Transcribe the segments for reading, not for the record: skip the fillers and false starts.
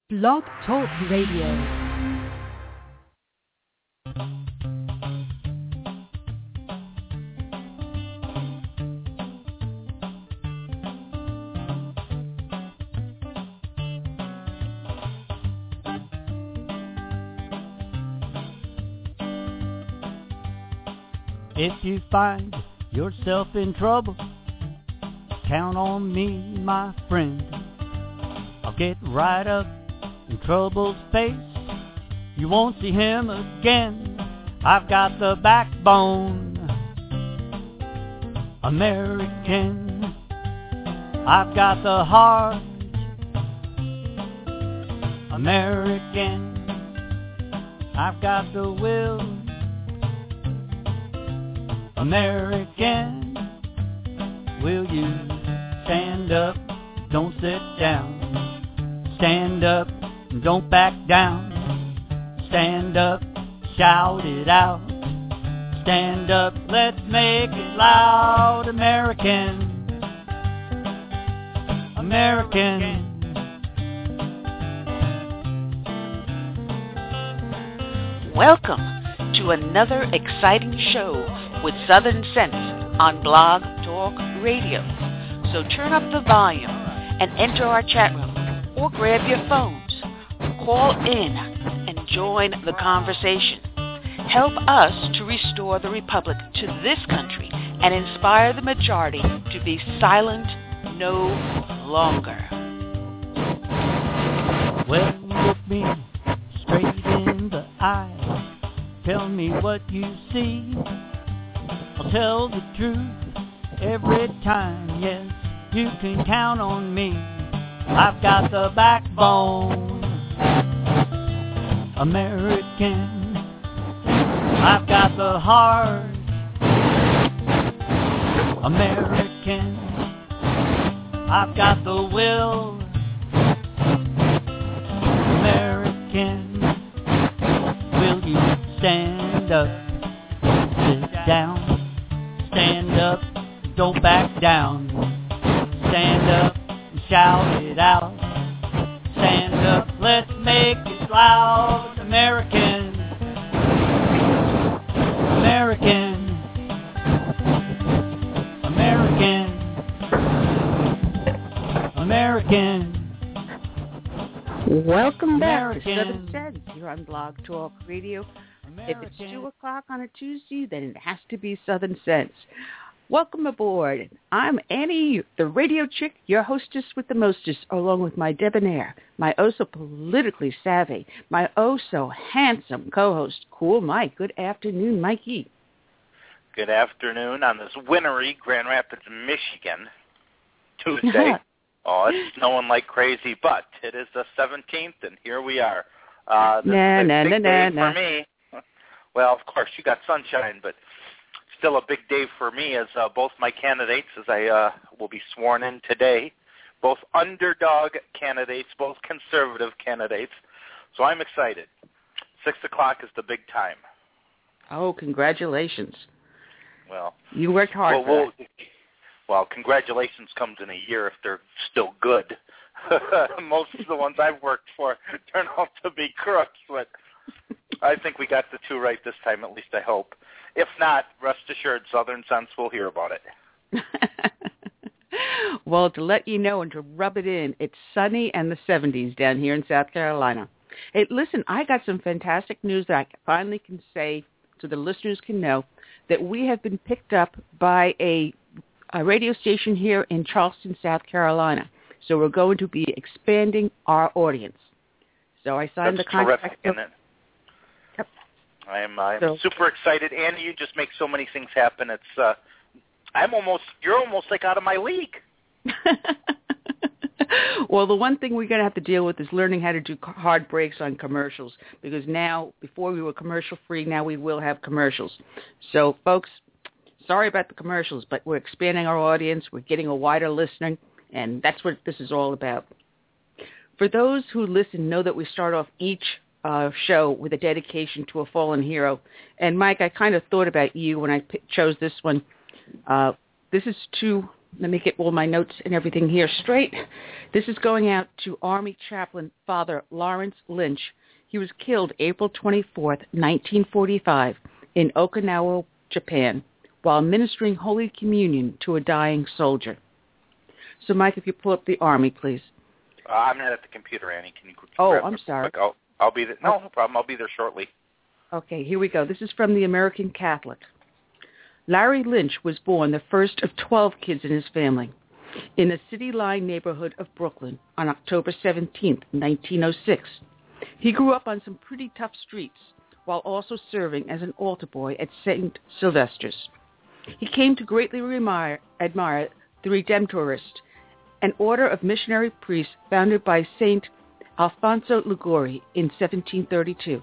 Blog Talk Radio. If you find yourself in trouble, count on me, my friend. I'll get right up in trouble's face. You won't see him again. I've got the backbone, American. I've got the heart, American. I've got the will, American. Will you stand up, don't sit down. Stand up, don't back down. Stand up, shout it out. Stand up, let's make it loud. American, American. Welcome to another exciting show with Southern Sense on Blog Talk Radio. So turn up the volume and enter our chat room or grab your phones. Call in and join the conversation. Help us to restore the Republic to this country and inspire the majority to be silent no longer. Well, look me straight in the eye. Tell me what you see. I'll tell the truth every time. Yes, you can count on me. I've got the backbone, American. I've got the heart, American. I've got the will, American. Will you stand up, sit down? Stand up, don't back down. Stand up, shout it out. Stand up, let's make it loud. American, American, American, American. Welcome back American. to Southern Sense here on Blog Talk Radio. American. If it's 2 o'clock on a Tuesday, then it has to be Southern Sense. Welcome aboard. I'm Annie, the radio chick, your hostess with the mostest, along with my debonair, my oh-so-politically savvy, my oh-so-handsome co-host, Cool Mike. Good afternoon, Mikey. Good afternoon on this wintry Grand Rapids, Michigan, Tuesday. Oh, it's snowing like crazy, but it is the 17th, and here we are. This is a big day for me. Well, of course, you got sunshine, but still a big day for me as both my candidates, as I will be sworn in today, both underdog candidates, both conservative candidates. So I'm excited. 6 o'clock is the big time. Oh, congratulations. Well, you worked hard for that. Well, congratulations comes in a year if they're still good. Most of the ones I've worked for turn out to be crooks, but I think we got the two right this time, at least I hope. If not, rest assured, Southern Sense will hear about it. Well, to let you know and to rub it in, it's sunny and the 70s down here in South Carolina. Hey, listen, I got some fantastic news that I finally can say so the listeners can know that we have been picked up by a radio station here in Charleston, South Carolina. So we're going to be expanding our audience. So I signed That's the contract. Terrific, isn't it? Yep. I'm super excited. Andy, you just make so many things happen. It's you're almost like out of my league. Well, the one thing we're going to have to deal with is learning how to do hard breaks on commercials, because now, before we were commercial-free, now we will have commercials. So, folks, sorry about the commercials, but we're expanding our audience. We're getting a wider listening, and that's what this is all about. For those who listen, know that we start off each show with a dedication to a fallen hero. And, Mike, I kind of thought about you when I chose this one. This is to let me get all my notes and everything here straight. This is going out to Army Chaplain Father Lawrence Lynch. He was killed April 24th, 1945, in Okinawa, Japan, while ministering Holy Communion to a dying soldier. So, Mike, if you pull up the Army, please. I'm not at the computer, Annie. Can you Oh, I'm sorry. I'll be there. No problem. I'll be there shortly. Okay, here we go. This is from the American Catholic. Larry Lynch was born the first of 12 kids in his family in the City Line neighborhood of Brooklyn on October 17, 1906. He grew up on some pretty tough streets while also serving as an altar boy at St. Sylvester's. He came to greatly admire the Redemptorist, an order of missionary priests founded by St. Alfonso Liguori in 1732.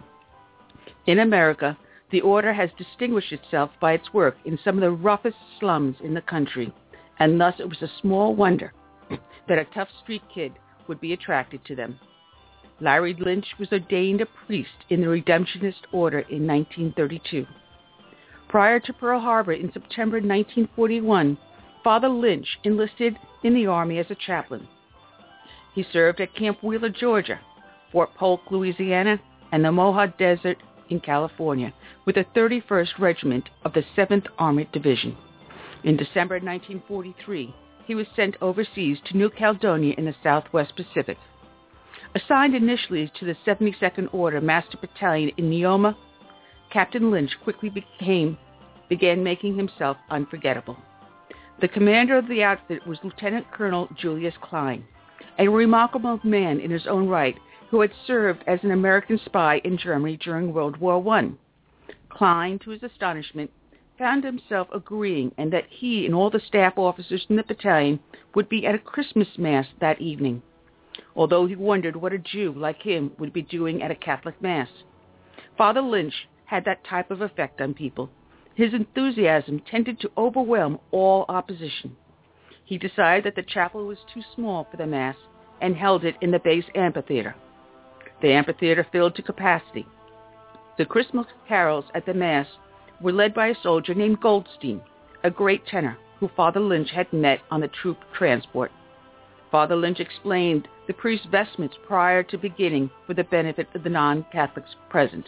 In America, the order has distinguished itself by its work in some of the roughest slums in the country, and thus it was a small wonder that a tough street kid would be attracted to them. Larry Lynch was ordained a priest in the Redemptionist order in 1932. Prior to Pearl Harbor in September 1941, Father Lynch enlisted in the Army as a chaplain. He served at Camp Wheeler, Georgia, Fort Polk, Louisiana, and the Mohawk Desert in California with the 31st Regiment of the 7th Armored Division. In December 1943, he was sent overseas to New Caledonia in the Southwest Pacific. Assigned initially to the 72nd Order Master Battalion in Neoma, Captain Lynch quickly began making himself unforgettable. The commander of the outfit was Lieutenant Colonel Julius Klein, a remarkable man in his own right who had served as an American spy in Germany during World War I. Klein, to his astonishment, found himself agreeing and that he and all the staff officers in the battalion would be at a Christmas Mass that evening, although he wondered what a Jew like him would be doing at a Catholic Mass. Father Lynch had that type of effect on people. His enthusiasm tended to overwhelm all opposition. He decided that the chapel was too small for the Mass and held it in the base amphitheater. The amphitheater filled to capacity. The Christmas carols at the Mass were led by a soldier named Goldstein, a great tenor who Father Lynch had met on the troop transport. Father Lynch explained the priest's vestments prior to beginning for the benefit of the non-Catholics present.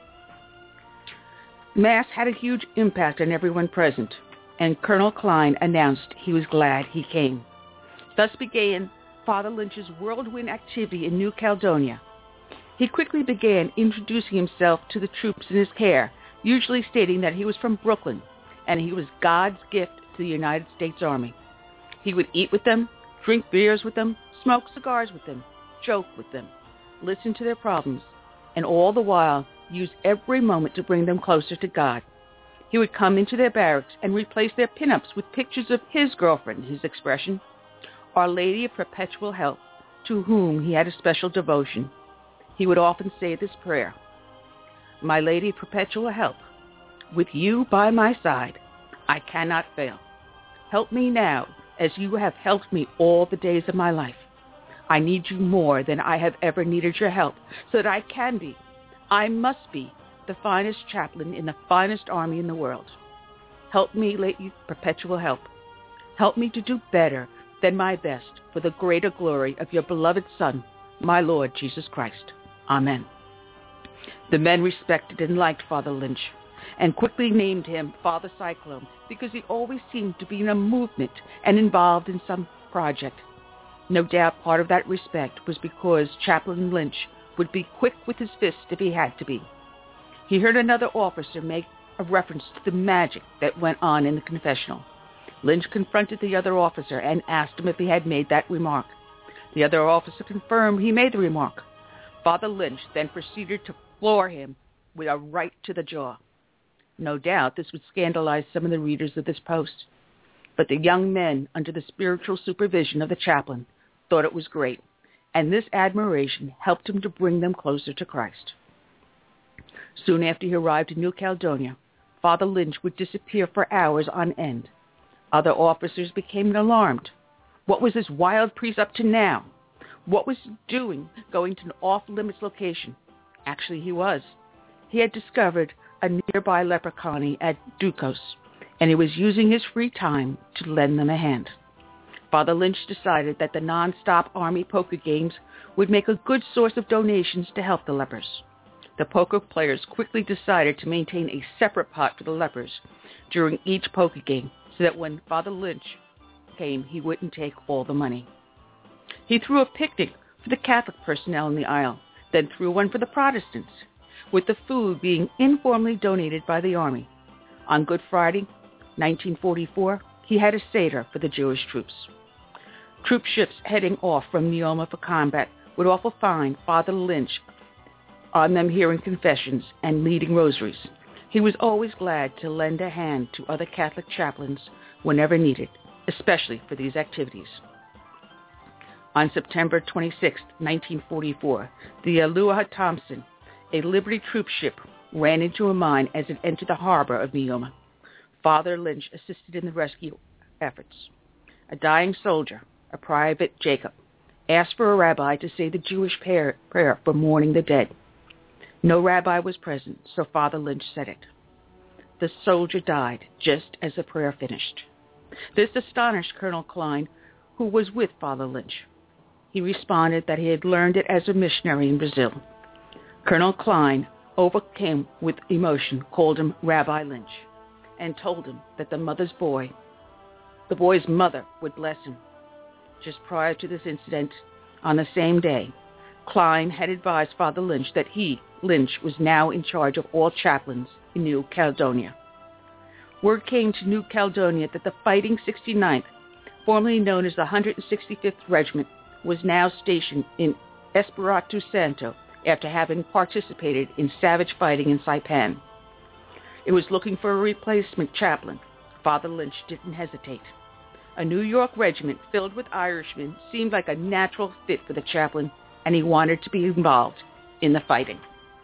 Mass had a huge impact on everyone present, and Colonel Klein announced he was glad he came. Thus began Father Lynch's whirlwind activity in New Caledonia. He quickly began introducing himself to the troops in his care, usually stating that he was from Brooklyn, and he was God's gift to the United States Army. He would eat with them, drink beers with them, smoke cigars with them, joke with them, listen to their problems, and all the while use every moment to bring them closer to God. He would come into their barracks and replace their pinups with pictures of his girlfriend, his expression, Our Lady of Perpetual Help, to whom he had a special devotion. He would often say this prayer: My Lady of Perpetual Help, with you by my side, I cannot fail. Help me now as you have helped me all the days of my life. I need you more than I have ever needed your help, so that I must be the finest chaplain in the finest army in the world. Help me, Lady Perpetual Help. Help me to do better than my best for the greater glory of your beloved Son, my Lord Jesus Christ. Amen. The men respected and liked Father Lynch and quickly named him Father Cyclone because he always seemed to be in a movement and involved in some project. No doubt part of that respect was because Chaplain Lynch would be quick with his fist if he had to be. He heard another officer make a reference to the magic that went on in the confessional. Lynch confronted the other officer and asked him if he had made that remark. The other officer confirmed he made the remark. Father Lynch then proceeded to floor him with a right to the jaw. No doubt this would scandalize some of the readers of this post, but the young men, under the spiritual supervision of the chaplain, thought it was great, and this admiration helped him to bring them closer to Christ. Soon after he arrived in New Caledonia, Father Lynch would disappear for hours on end. Other officers became alarmed. What was this wild priest up to now? What was he doing going to an off-limits location? Actually, he was. He had discovered a nearby leper colony at Ducos, and he was using his free time to lend them a hand. Father Lynch decided that the non-stop Army poker games would make a good source of donations to help the lepers. The poker players quickly decided to maintain a separate pot for the lepers during each poker game so that when Father Lynch came, he wouldn't take all the money. He threw a picnic for the Catholic personnel in the aisle, then threw one for the Protestants, with the food being informally donated by the Army. On Good Friday, 1944, he had a Seder for the Jewish troops. Troop ships heading off from Neoma for combat would often find Father Lynch on them hearing confessions and leading rosaries. He was always glad to lend a hand to other Catholic chaplains whenever needed, especially for these activities. On September 26, 1944, the Aloha Thompson, a Liberty troop ship, ran into a mine as it entered the harbor of Neoma. Father Lynch assisted in the rescue efforts. A dying soldier, a Private Jacob, asked for a rabbi to say the Jewish prayer for mourning the dead. No rabbi was present, so Father Lynch said it. The soldier died just as the prayer finished. This astonished Colonel Klein, who was with Father Lynch. He responded that he had learned it as a missionary in Brazil. Colonel Klein, overcome with emotion, called him Rabbi Lynch and told him that the boy's mother would bless him. Just prior to this incident, on the same day, Klein had advised Father Lynch that he, Lynch, was now in charge of all chaplains in New Caledonia. Word came to New Caledonia that the Fighting 69th, formerly known as the 165th Regiment, was now stationed in Espiritu Santo after having participated in savage fighting in Saipan. It was looking for a replacement chaplain. Father Lynch didn't hesitate. A New York regiment filled with Irishmen seemed like a natural fit for the chaplain, and he wanted to be involved in the fighting.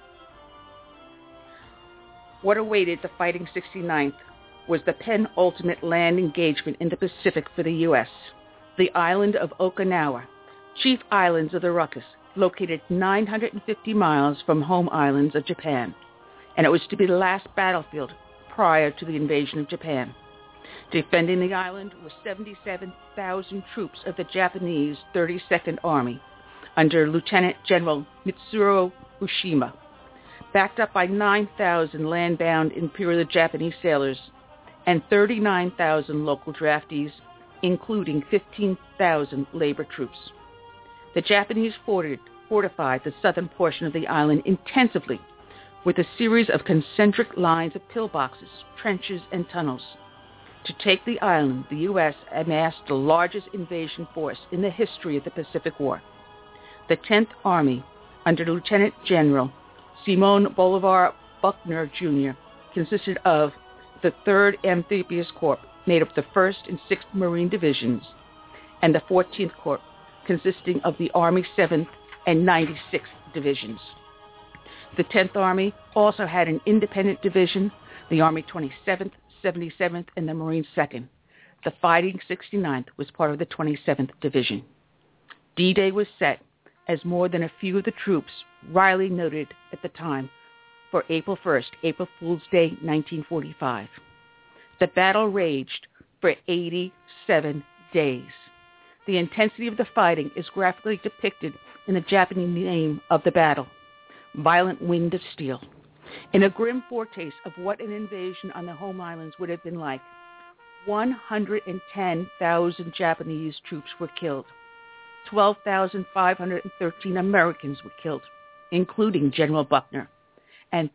What awaited the Fighting 69th was the penultimate land engagement in the Pacific for the U.S., the island of Okinawa, chief islands of the Ruckus, located 950 miles from home islands of Japan, and it was to be the last battlefield prior to the invasion of Japan. Defending the island were 77,000 troops of the Japanese 32nd Army under Lieutenant General Mitsuru Ushima, backed up by 9,000 land-bound Imperial Japanese sailors and 39,000 local draftees, including 15,000 labor troops. The Japanese fortified the southern portion of the island intensively with a series of concentric lines of pillboxes, trenches, and tunnels. To take the island, the U.S. amassed the largest invasion force in the history of the Pacific War. The 10th Army, under Lieutenant General Simon Bolivar Buckner, Jr., consisted of the 3rd Amphibious Corps, made up of the 1st and 6th Marine Divisions, and the 14th Corps, consisting of the Army 7th and 96th Divisions. The 10th Army also had an independent division, the Army 27th, 77th, and the Marine 2nd. The Fighting 69th was part of the 27th Division. D-Day was set as more than a few of the troops, Riley noted at the time, for April 1st, April Fool's Day, 1945. The battle raged for 87 days. The intensity of the fighting is graphically depicted in the Japanese name of the battle, Violent Wind of Steel. In a grim foretaste of what an invasion on the home islands would have been like, 110,000 Japanese troops were killed. 12,513 Americans were killed, including General Buckner, and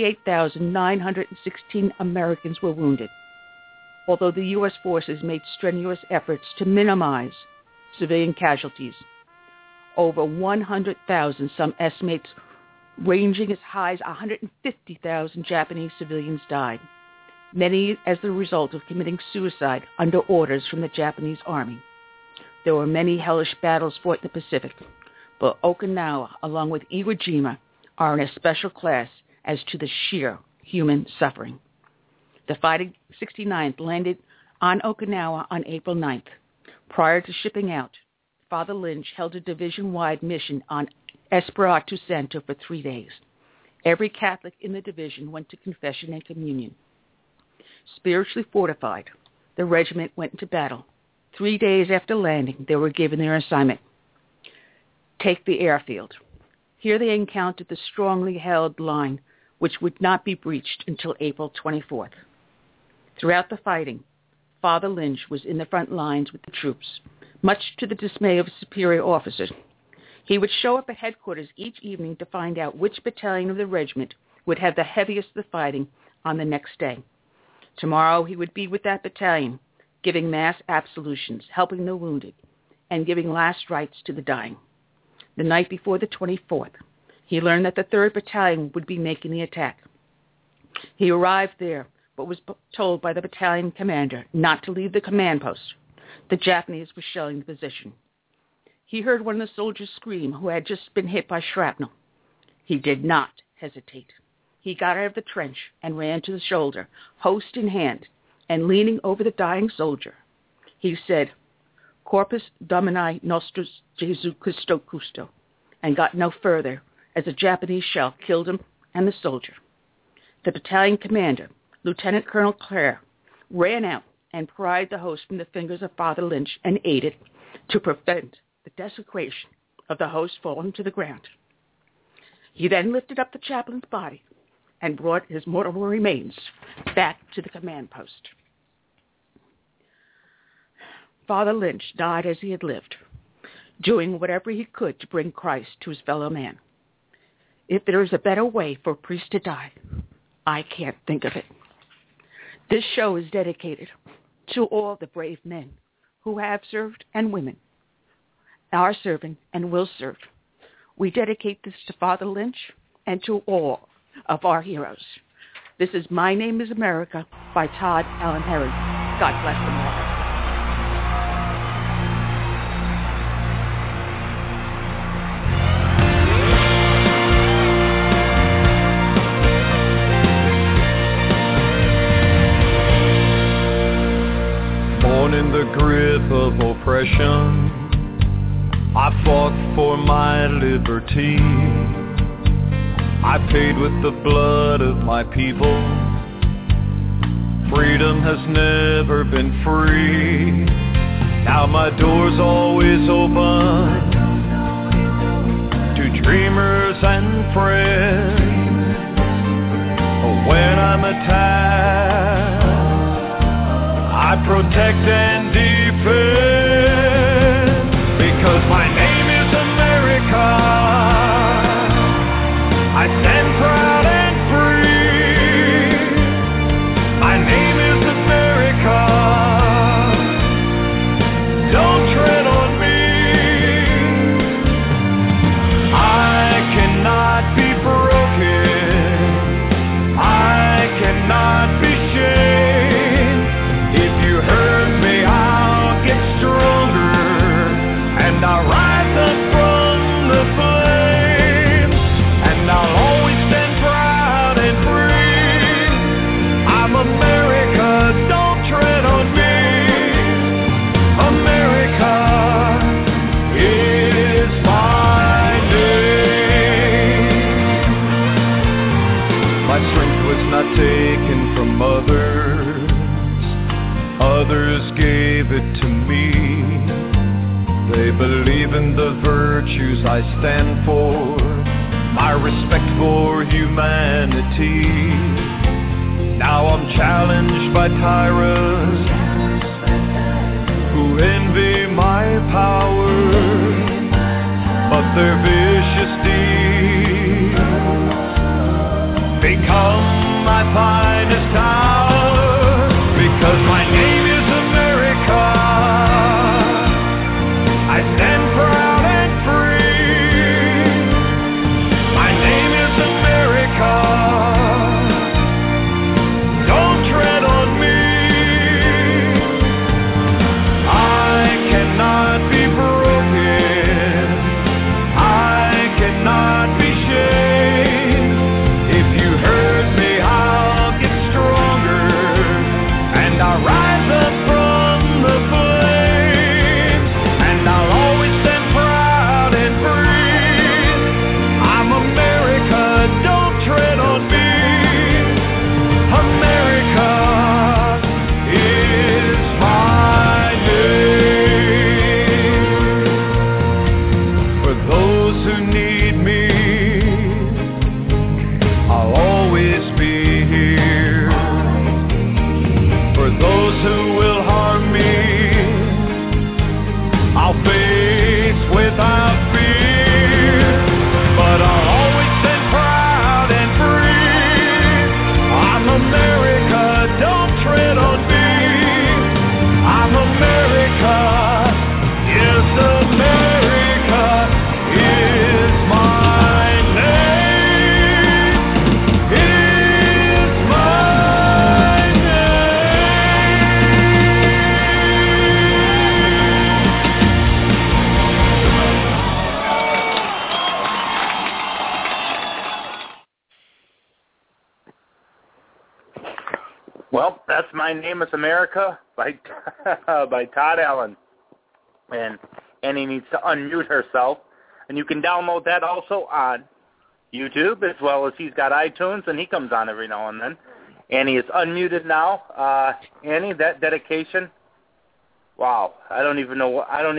38,916 Americans were wounded. Although the U.S. forces made strenuous efforts to minimize civilian casualties, over 100,000, some estimates ranging as high as 150,000 Japanese civilians died, many as the result of committing suicide under orders from the Japanese Army. There were many hellish battles fought in the Pacific, but Okinawa, along with Iwo Jima, are in a special class as to the sheer human suffering. The Fighting 69th landed on Okinawa on April 9th. Prior to shipping out, Father Lynch held a division-wide mission on Espiritu Santo for 3 days. Every Catholic in the division went to confession and communion. Spiritually fortified, the regiment went into battle. 3 days after landing, they were given their assignment. Take the airfield. Here they encountered the strongly held line, which would not be breached until April 24th. Throughout the fighting, Father Lynch was in the front lines with the troops, much to the dismay of superior officers. He would show up at headquarters each evening to find out which battalion of the regiment would have the heaviest of the fighting on the next day. Tomorrow he would be with that battalion, giving mass absolutions, helping the wounded, and giving last rites to the dying. The night before the 24th, he learned that the 3rd Battalion would be making the attack. He arrived there, but was told by the battalion commander not to leave the command post. The Japanese were shelling the position. He heard one of the soldiers scream who had just been hit by shrapnel. He did not hesitate. He got out of the trench and ran to the shoulder, host in hand, and leaning over the dying soldier, he said, Corpus Domini Nostrum Jesu Christo Custo, and got no further as a Japanese shell killed him and the soldier. The battalion commander, Lieutenant Colonel Clare, ran out and pried the host from the fingers of Father Lynch and aided to prevent the desecration of the host falling to the ground. He then lifted up the chaplain's body and brought his mortal remains back to the command post. Father Lynch died as he had lived, doing whatever he could to bring Christ to his fellow man. If there is a better way for a priest to die, I can't think of it. This show is dedicated to all the brave men who have served and women are serving and will serve. We dedicate this to Father Lynch and to all of our heroes. This is My Name is America by Todd Allen Herron. God bless America. Born in the grip of oppression, I fought for my liberty. I paid with the blood of my people. Freedom has never been free. Now my door's always open to dreamers and friends. When I'm attacked, I protect and defend, because my name is America. I stand proud and free. My name is America. Don't tread on me. I cannot be broken. I cannot be shamed. If you hurt me, I'll get stronger, and I'll rise up from the flames, and I'll always stand proud and free. I'm America, don't tread on me. America is my name. My strength was not taken from others. Others gave it to me. They believe in the virtues I stand for, my respect for humanity. Now I'm challenged by tyrants who envy my power, but their vicious deeds become my finest hour, because my name is America. I stand proud and free. My name is America. Don't tread on me. I cannot be broken. I cannot be shamed. If you hurt me, I'll get stronger. Well, that's My Name is America by Todd Allen. And Annie needs to unmute herself. And you can download that also on YouTube, as well as he's got iTunes, and he comes on every now and then. Annie is unmuted now. Annie, that dedication, wow, I don't know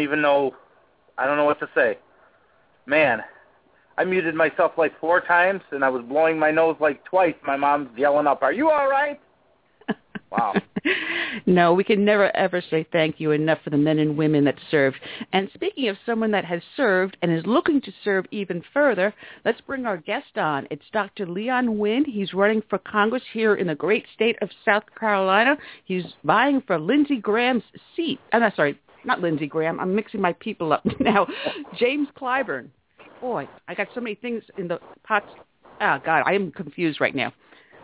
what to say. Man, I muted myself like 4 times, and I was blowing my nose like twice. My mom's yelling up, "Are you all right?" Wow. No, we can never, ever say thank you enough for the men and women that served. And speaking of someone that has served and is looking to serve even further, let's bring our guest on. It's Dr. Leon Wynn. He's running for Congress here in the great state of South Carolina. He's vying for Lindsey Graham's seat. I'm sorry, not Lindsey Graham. I'm mixing my people up now. James Clyburn. Boy, I got so many things in the pots. Oh, God, I am confused right now.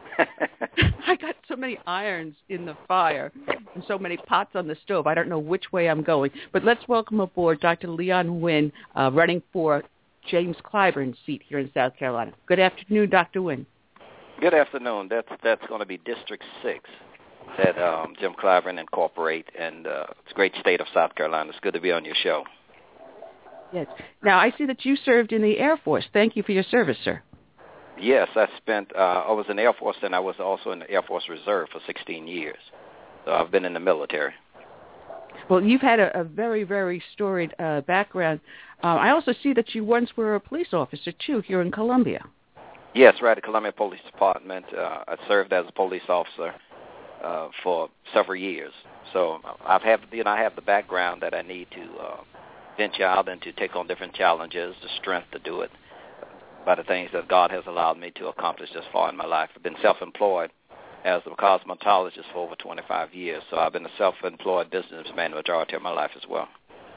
I got so many irons in the fire and so many pots on the stove. I don't know which way I'm going. But let's welcome aboard Dr. Leon Wynn, running for James Clyburn's seat here in South Carolina. Good afternoon, Dr. Wynn. Good afternoon. That's going to be District 6 that Jim Clyburn incorporate, and it's a great state of South Carolina. It's good to be on your show. Yes. Now, I see that you served in the Air Force. Thank you for your service, sir. Yes, I was in the Air Force, and I was also in the Air Force Reserve for 16 years. So I've been in the military. Well, you've had a very, very storied background. I also see that you once were a police officer, too, here in Columbia. Yes, right, the Columbia Police Department. I served as a police officer for several years. So I have the background that I need to venture out and to take on different challenges, the strength to do it, by the things that God has allowed me to accomplish this far in my life. I've been self-employed as a cosmetologist for over 25 years, so I've been a self-employed businessman the majority of my life as well.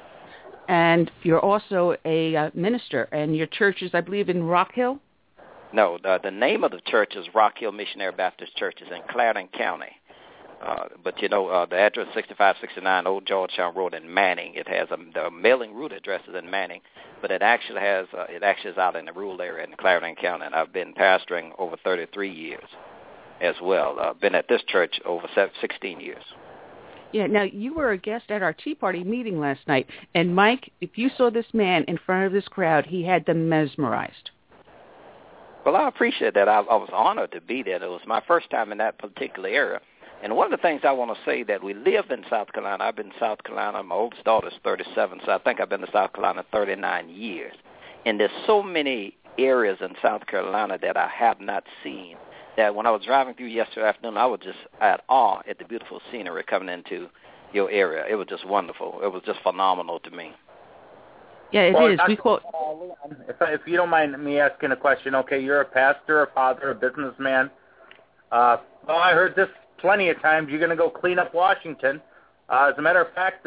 And you're also a minister, and your church is, I believe, in Rock Hill? No, the name of the church is Rock Hill Missionary Baptist Church. It's in Clarendon County. But, the address 6569 Old Georgetown Road in Manning. It has the mailing route address is in Manning, but it actually is out in the rural area in Clarendon County. And I've been pastoring over 33 years as well. I've been at this church over 16 years. Yeah, now you were a guest at our Tea Party meeting last night. And, Mike, if you saw this man in front of this crowd, he had them mesmerized. Well, I appreciate that. I was honored to be there. It was my first time in that particular area. And one of the things I want to say that we live in South Carolina, I've been in South Carolina, my oldest daughter's 37, so I think I've been to South Carolina 39 years. And there's so many areas in South Carolina that I have not seen, that when I was driving through yesterday afternoon, I was just at awe at the beautiful scenery coming into your area. It was just wonderful. It was just phenomenal to me. Yeah, it is. Leon, if you don't mind me asking a question, okay, you're a pastor, a father, a businessman. Well, I heard this plenty of times. You're going to go clean up Washington. As a matter of fact,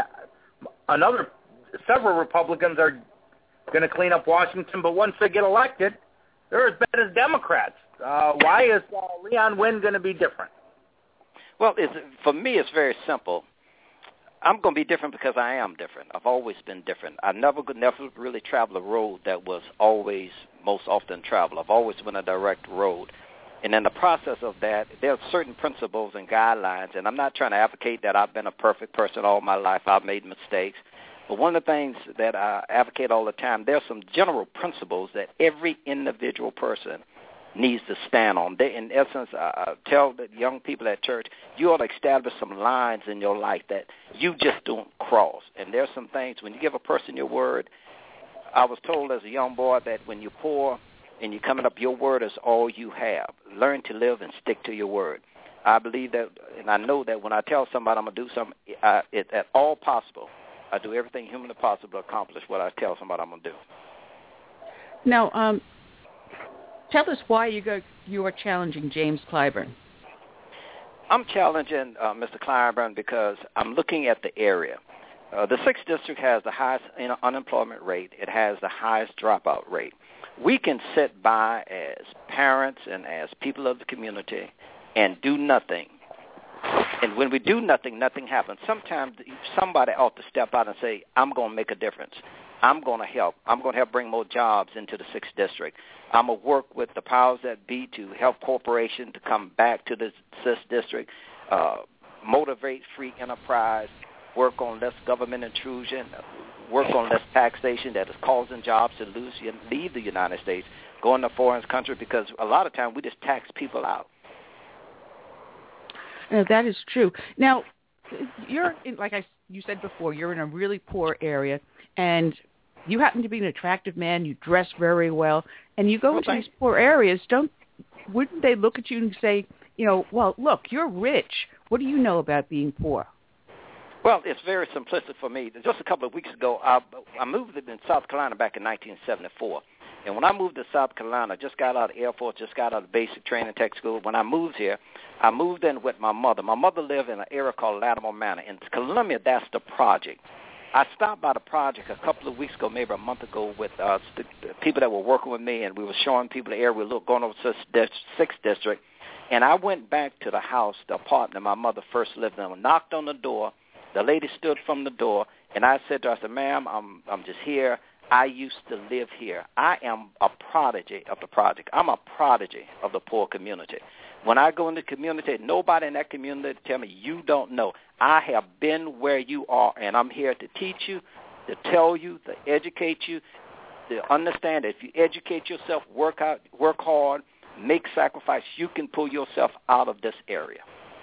several Republicans are going to clean up Washington, but once they get elected, they're as bad as Democrats. Why is Leon Wynn going to be different? Well, for me, it's very simple. I'm going to be different because I am different. I've always been different. I never really traveled a road that was always most often traveled. I've always been a direct road. And in the process of that, there are certain principles and guidelines, and I'm not trying to advocate that I've been a perfect person all my life. I've made mistakes. But one of the things that I advocate all the time, there are some general principles that every individual person needs to stand on. In essence, I tell the young people at church, you ought to establish some lines in your life that you just don't cross. And there's some things, when you give a person your word, I was told as a young boy that when you're poor and you're coming up, your word is all you have. Learn to live and stick to your word. I believe that, and I know that when I tell somebody I'm going to do something, at all possible, I do everything humanly possible to accomplish what I tell somebody I'm going to do. Now, tell us why you are challenging James Clyburn. I'm challenging Mr. Clyburn because I'm looking at the area. The 6th District has the highest unemployment rate. It has the highest dropout rate. We can sit by as parents and as people of the community and do nothing. And when we do nothing, nothing happens. Sometimes somebody ought to step out and say, I'm going to make a difference. I'm going to help. I'm going to help bring more jobs into the 6th District. I'm going to work with the powers that be to help corporations to come back to the 6th District, motivate free enterprise, work on less government intrusion, work on less taxation that is causing jobs to leave the United States, go in a foreign country, because a lot of times we just tax people out. That is true. Now, you're you said before, you're in a really poor area, and you happen to be an attractive man. You dress very well, and you go into these poor areas. Wouldn't they look at you and say, well, look, you're rich. What do you know about being poor? Well, it's very simplistic for me. Just a couple of weeks ago, I moved in South Carolina back in 1974. And when I moved to South Carolina, just got out of the Air Force, just got out of basic training tech school. When I moved here, I moved in with my mother. My mother lived in an area called Latimer Manor. In Columbia, that's the project. I stopped by the project a couple of weeks ago, maybe a month ago, with the people that were working with me, and we were showing people the area. We were going over to the 6th District. And I went back to the house, the apartment my mother first lived in, and knocked on the door. The lady stood from the door, and I said to her, I said, ma'am, I'm just here. I used to live here. I am a prodigy of the project. I'm a prodigy of the poor community. When I go in the community, nobody in that community tell me, you don't know. I have been where you are, and I'm here to teach you, to tell you, to educate you, to understand that if you educate yourself, work hard, make sacrifice, you can pull yourself out of this area.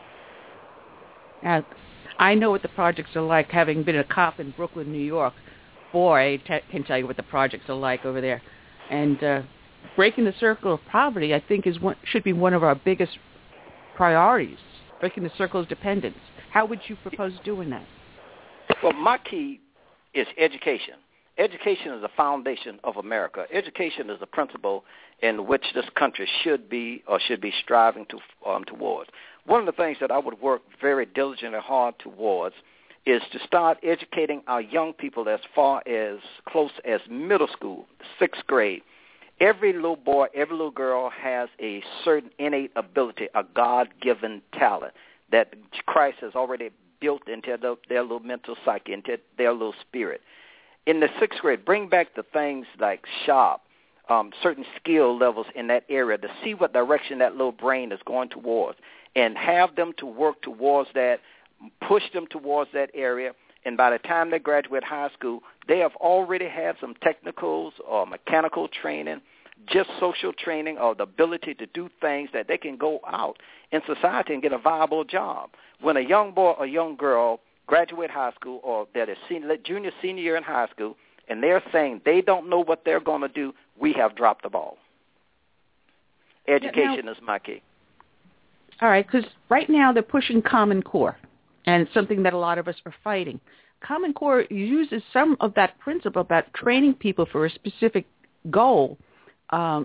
I know what the projects are like, having been a cop in Brooklyn, New York. Boy, I can tell you what the projects are like over there. And breaking the circle of poverty, I think, should be one of our biggest priorities, breaking the circle of dependence. How would you propose doing that? Well, my key is education. Education is the foundation of America. Education is the principle in which this country should be striving towards. One of the things that I would work very diligently hard towards is to start educating our young people as far as close as middle school, 6th grade. Every little boy, every little girl has a certain innate ability, a God-given talent that Christ has already built into their little mental psyche, into their little spirit. In the 6th grade, bring back the things like shop, certain skill levels in that area to see what direction that little brain is going towards, and have them to work towards that, push them towards that area, and by the time they graduate high school, they have already had some technicals or mechanical training, just social training, or the ability to do things that they can go out in society and get a viable job. When a young boy or young girl graduate high school, or that is junior, senior year in high school, and they're saying they don't know what they're going to do, we have dropped the ball. Education is my key. All right, because right now they're pushing Common Core, and it's something that a lot of us are fighting. Common Core uses some of that principle about training people for a specific goal, but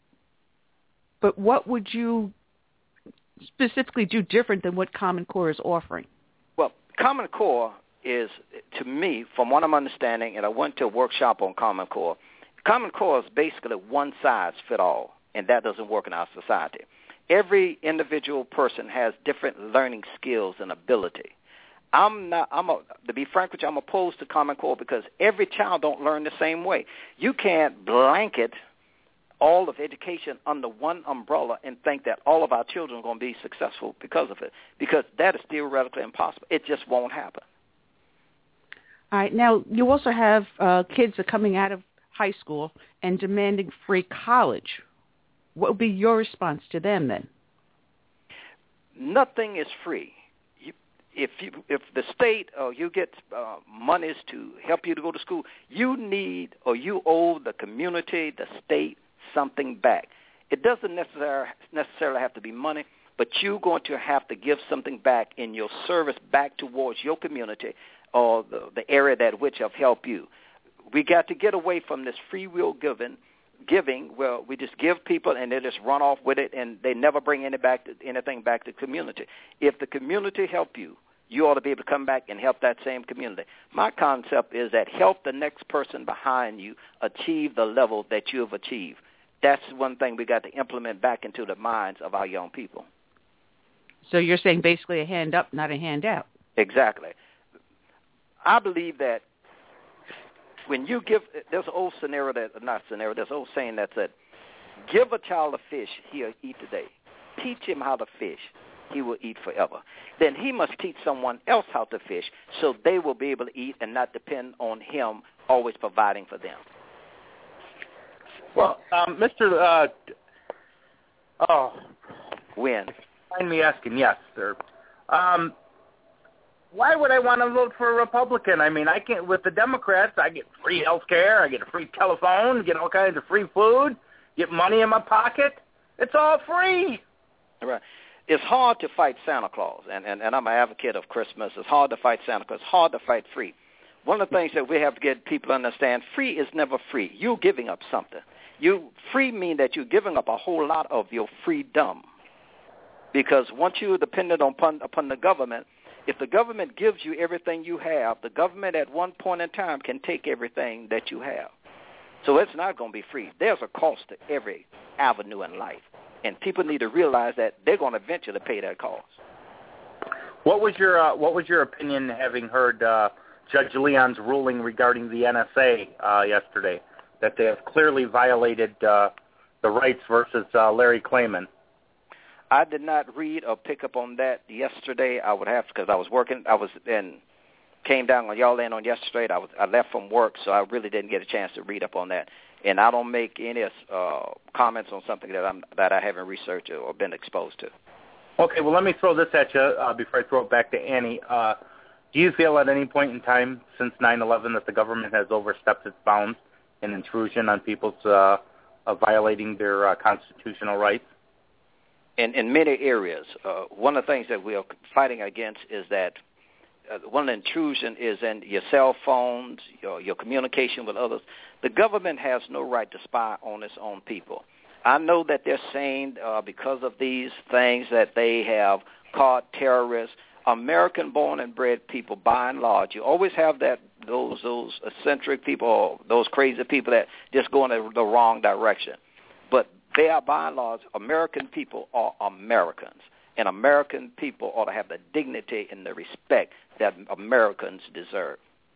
what would you specifically do different than what Common Core is offering? Well, Common Core is, to me, from what I'm understanding, and I went to a workshop on Common Core is basically one size fit all, and that doesn't work in our society. Every individual person has different learning skills and ability. To be frank with you, I'm opposed to Common Core because every child don't learn the same way. You can't blanket all of education under one umbrella and think that all of our children are going to be successful because of it, because that is theoretically impossible. It just won't happen. All right. Now, you also have kids that are coming out of high school and demanding free college. What would be your response to them then? Nothing is free. If the state or you get monies to help you to go to school, you need or you owe the community, the state, something back. It doesn't necessarily have to be money, but you're going to have to give something back in your service back towards your community or the area that which have helped you. We got to get away from this free will giving where we just give people and they just run off with it and they never bring anything back to the community. If the community help you, you ought to be able to come back and help that same community. My concept is that help the next person behind you achieve the level that you have achieved. That's one thing we got to implement back into the minds of our young people. So you're saying basically a hand up, not a hand out. Exactly. I believe that when you give, there's an old scenario there's an old saying that said, give a child a fish, he'll eat today. Teach him how to fish, he will eat forever. Then he must teach someone else how to fish so they will be able to eat and not depend on him always providing for them. Well, Mr. When? Mind me asking, yes, sir. Why would I want to vote for a Republican? I mean, I can't. With the Democrats, I get free health care, I get a free telephone, get all kinds of free food, get money in my pocket. It's all free. Right. It's hard to fight Santa Claus, and I'm an advocate of Christmas. It's hard to fight Santa Claus. It's hard to fight free. One of the things that we have to get people to understand, free is never free. You're giving up something. Free means that you're giving up a whole lot of your freedom. Because once you're dependent upon the government, if the government gives you everything you have, the government at one point in time can take everything that you have. So it's not going to be free. There's a cost to every avenue in life. And people need to realize that they're going to eventually pay that cost. What was your opinion, having heard Judge Leon's ruling regarding the NSA yesterday, that they have clearly violated the rights versus Larry Klayman? I did not read or pick up on that yesterday. I would have to, because I was working. Came down on y'all in on yesterday. I left from work, so I really didn't get a chance to read up on that. And I don't make any comments on something that I haven't researched or been exposed to. Okay, well, let me throw this at you before I throw it back to Annie. Do you feel at any point in time since 9/11 that the government has overstepped its bounds in intrusion on people's violating their constitutional rights? In many areas. One of the things that we are fighting against is that one intrusion is in your cell phones, your communication with others. The government has no right to spy on its own people. I know that they're saying because of these things that they have caught terrorists. American-born and bred people, by and large, you always have those eccentric people, those crazy people that just go in the wrong direction. But they are, by and large, American people are Americans, and American people ought to have the dignity and the respect that Americans deserve.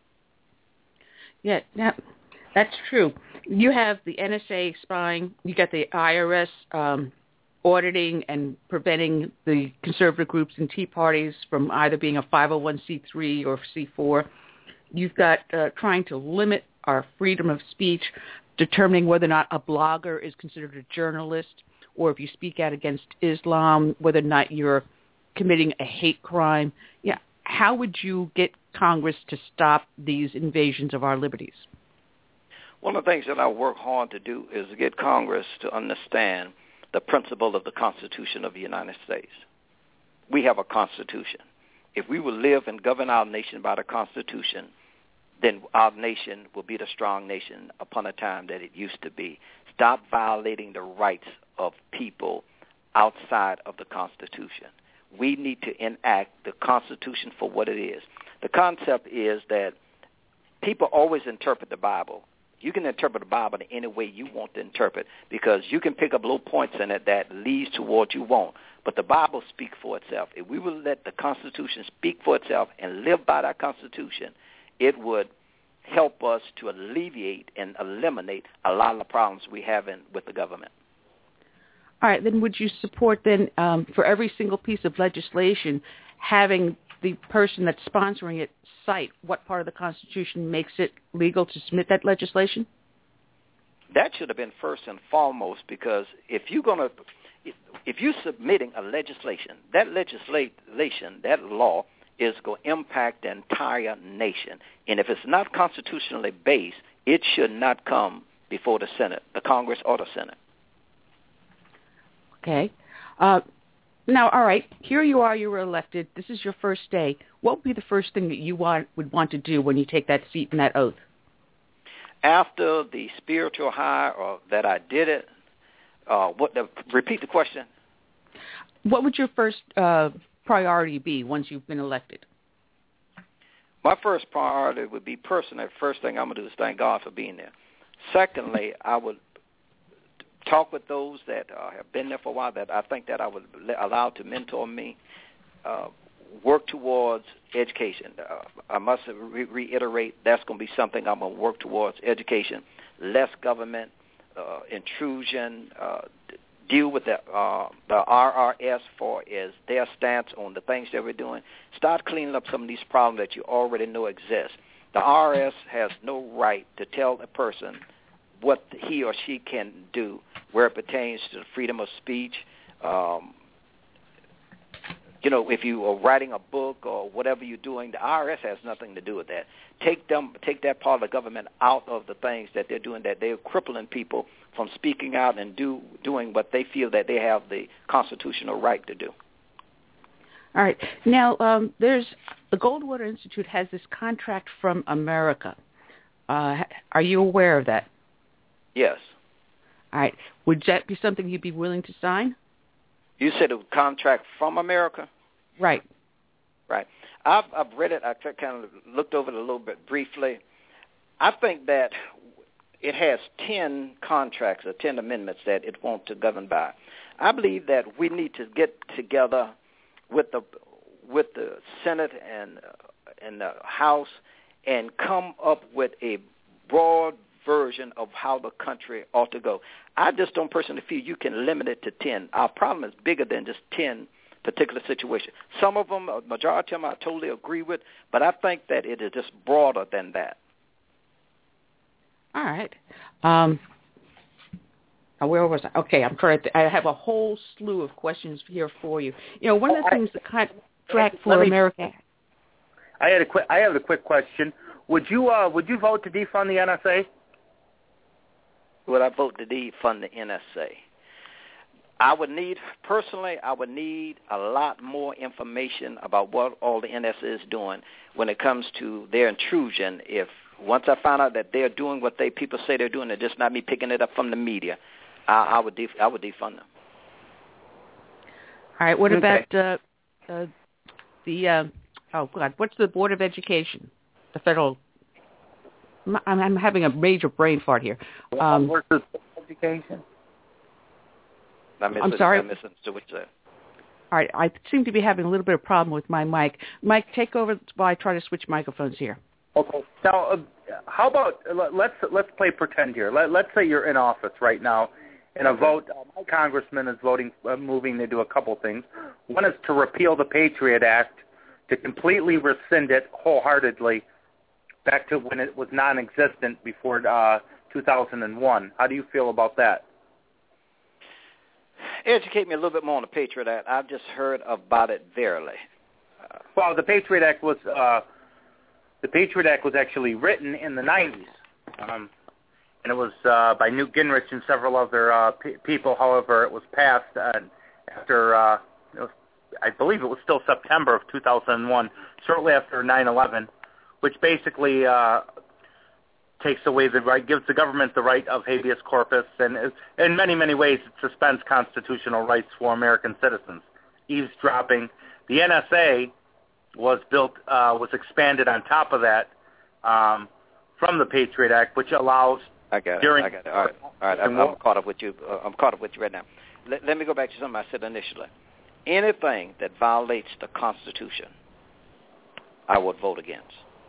Yeah, that's true. You have the NSA spying. You got the IRS auditing and preventing the conservative groups and Tea Parties from either being a 501c3 or C4. You've got trying to limit our freedom of speech, determining whether or not a blogger is considered a journalist, or if you speak out against Islam, whether or not you're committing a hate crime. Yeah, how would you get Congress to stop these invasions of our liberties? One of the things that I work hard to do is to get Congress to understand the principle of the Constitution of the United States. We have a Constitution. If we will live and govern our nation by the Constitution, then our nation will be the strong nation upon a time that it used to be. Stop violating the rights of people outside of the Constitution. We need to enact the Constitution for what it is. The concept is that people always interpret the Bible. You can interpret the Bible in any way you want to interpret, because you can pick up little points in it that leads to what you want. But the Bible speaks for itself. If we will let the Constitution speak for itself and live by that Constitution, it would help us to alleviate and eliminate a lot of the problems we have with the government. All right, then would you support then for every single piece of legislation having the person that's sponsoring it cite what part of the Constitution makes it legal to submit that legislation? That should have been first and foremost, because if you're submitting a legislation, that law is going to impact the entire nation. And if it's not constitutionally based, it should not come before the Senate, the Congress or the Senate. Okay. Now, all right, here you are, you were elected. This is your first day. What would be the first thing that you would want to do when you take that seat and that oath? After the spiritual high or that I did it, repeat the question. What would your first priority be once you've been elected? My first priority would be personal. First thing I'm going to do is thank God for being there. Secondly, I would talk with those that have been there for a while that I think that I would allow to mentor me. work towards education. I must reiterate, that's going to be something I'm going to work towards, education, less government intrusion, deal with the RRS for is their stance on the things that we're doing. Start cleaning up some of these problems that you already know exist. The IRS has no right to tell a person what he or she can do where it pertains to the freedom of speech. If you are writing a book or whatever you're doing, the IRS has nothing to do with that. Take that part of the government out of the things that they're doing, that they're crippling people from speaking out and doing what they feel that they have the constitutional right to do. All right. Now, there's the Goldwater Institute has this contract from America. Are you aware of that? Yes. All right. Would that be something you'd be willing to sign? You said a contract from America? Right. Right. I've read it. I kind of looked over it a little bit briefly. I think that it has 10 contracts or 10 amendments that it wants to govern by. I believe that we need to get together with the Senate and the House and come up with a broad version of how the country ought to go. I just don't personally feel you can limit it to 10. Our problem is bigger than just 10 particular situations. Some of them, a majority of them, I totally agree with, but I think that it is just broader than that. All right. Where was I? Okay, I'm correct. I have a whole slew of questions here for you. One of the things the contract for America. I have a quick question. Would you vote to defund the NSA? Would I vote to defund the NSA? I would need a lot more information about what all the NSA is doing when it comes to their intrusion. If once I find out that they're doing what people say they're doing, and just not me picking it up from the media, I would defund them. All right. What about what's the Board of Education? The federal. I'm having a major brain fart here. Versus education. I'm sorry. I misunderstood what you said. All right. I seem to be having a little bit of problem with my mic. Mike, take over while I try to switch microphones here. Okay. Now, how about let's play pretend here. Let's say you're in office right now, and a vote. My congressman is moving to do a couple things. One is to repeal the Patriot Act, to completely rescind it wholeheartedly, back to when it was non-existent before 2001. How do you feel about that? Educate me a little bit more on the Patriot Act. I've just heard about it barely. Well, the Patriot Act was actually written in the 90s, and it was by Newt Gingrich and several other people. However, it was passed after, I believe it was still September of 2001, shortly after 9/11, which basically takes away the right, gives the government the right of habeas corpus, and in many, many ways it suspends constitutional rights for American citizens. Eavesdropping. The NSA was expanded on top of that from the Patriot Act, which allows. I got it. All right. I'm caught up with you. I'm caught up with you right now. Let me go back to something I said initially. Anything that violates the Constitution, I would vote against.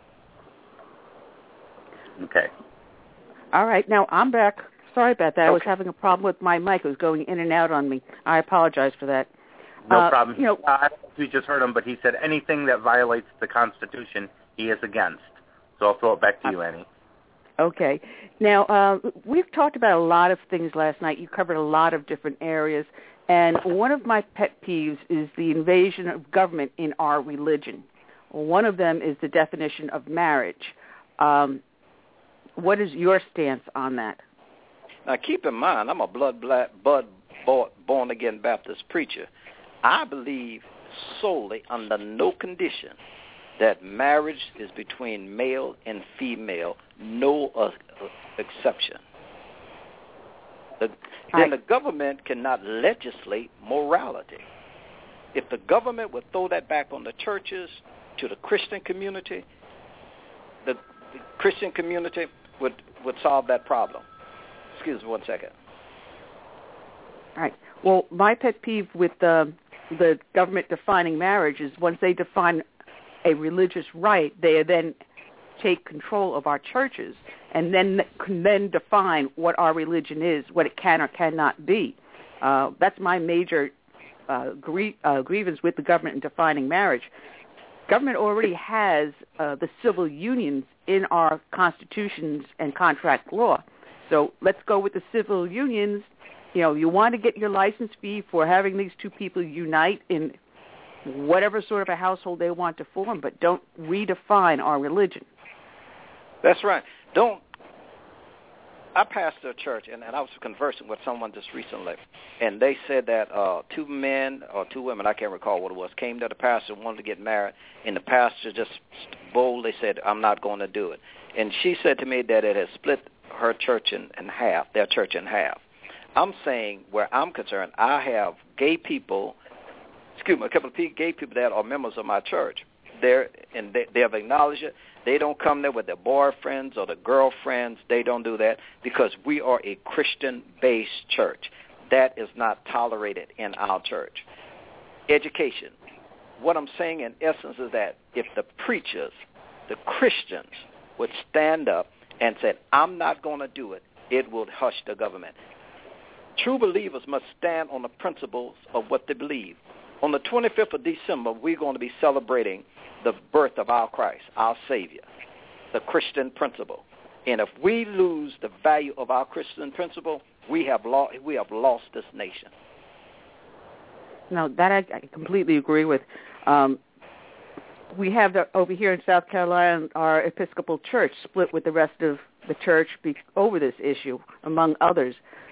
Okay. All right. Now, I'm back. Sorry about that. Okay. I was having a problem with my mic. It was going in and out on me. I apologize for that. No problem. We just heard him, but he said anything that violates the Constitution, he is against. So I'll throw it back to you, Annie. Okay. Now, we've talked about a lot of things last night. You covered a lot of different areas. And one of my pet peeves is the invasion of government in our religion. One of them is the definition of marriage. What is your stance on that? Now, keep in mind, I'm a born-again Baptist preacher. I believe solely under no condition that marriage is between male and female, no exception. Then the government cannot legislate morality. If the government would throw that back on the churches, to the Christian community, the Christian community would solve that problem. Excuse me 1 second. All right. Well, my pet peeve with the government defining marriage is once they define a religious right, they then take control of our churches and then can then define what our religion is, what it can or cannot be. That's my major grievance with the government in defining marriage. Government already has the civil unions in our constitutions and contract law. So let's go with the civil unions. You know, you want to get your license fee for having these two people unite in whatever sort of a household they want to form, but don't redefine our religion. That's right. I pastor a church, and I was conversing with someone just recently, and they said that 2 men or 2 women, I can't recall what it was, came to the pastor and wanted to get married, and the pastor just boldly said, I'm not going to do it. And she said to me that it has split her church in half, their church in half. I'm saying, where I'm concerned, I have a couple of gay people that are members of my church. They have acknowledged it. They don't come there with their boyfriends or their girlfriends. They don't do that because we are a Christian-based church. That is not tolerated in our church. Education. What I'm saying in essence is that if the preachers, the Christians, would stand up and say, I'm not going to do it, it will hush the government. True believers must stand on the principles of what they believe. On the 25th of December, we're going to be celebrating the birth of our Christ, our Savior, the Christian principle. And if we lose the value of our Christian principle, we have lost this nation. No, that I completely agree with. We have over here in South Carolina, our Episcopal Church split with the rest of the church over this issue, among others.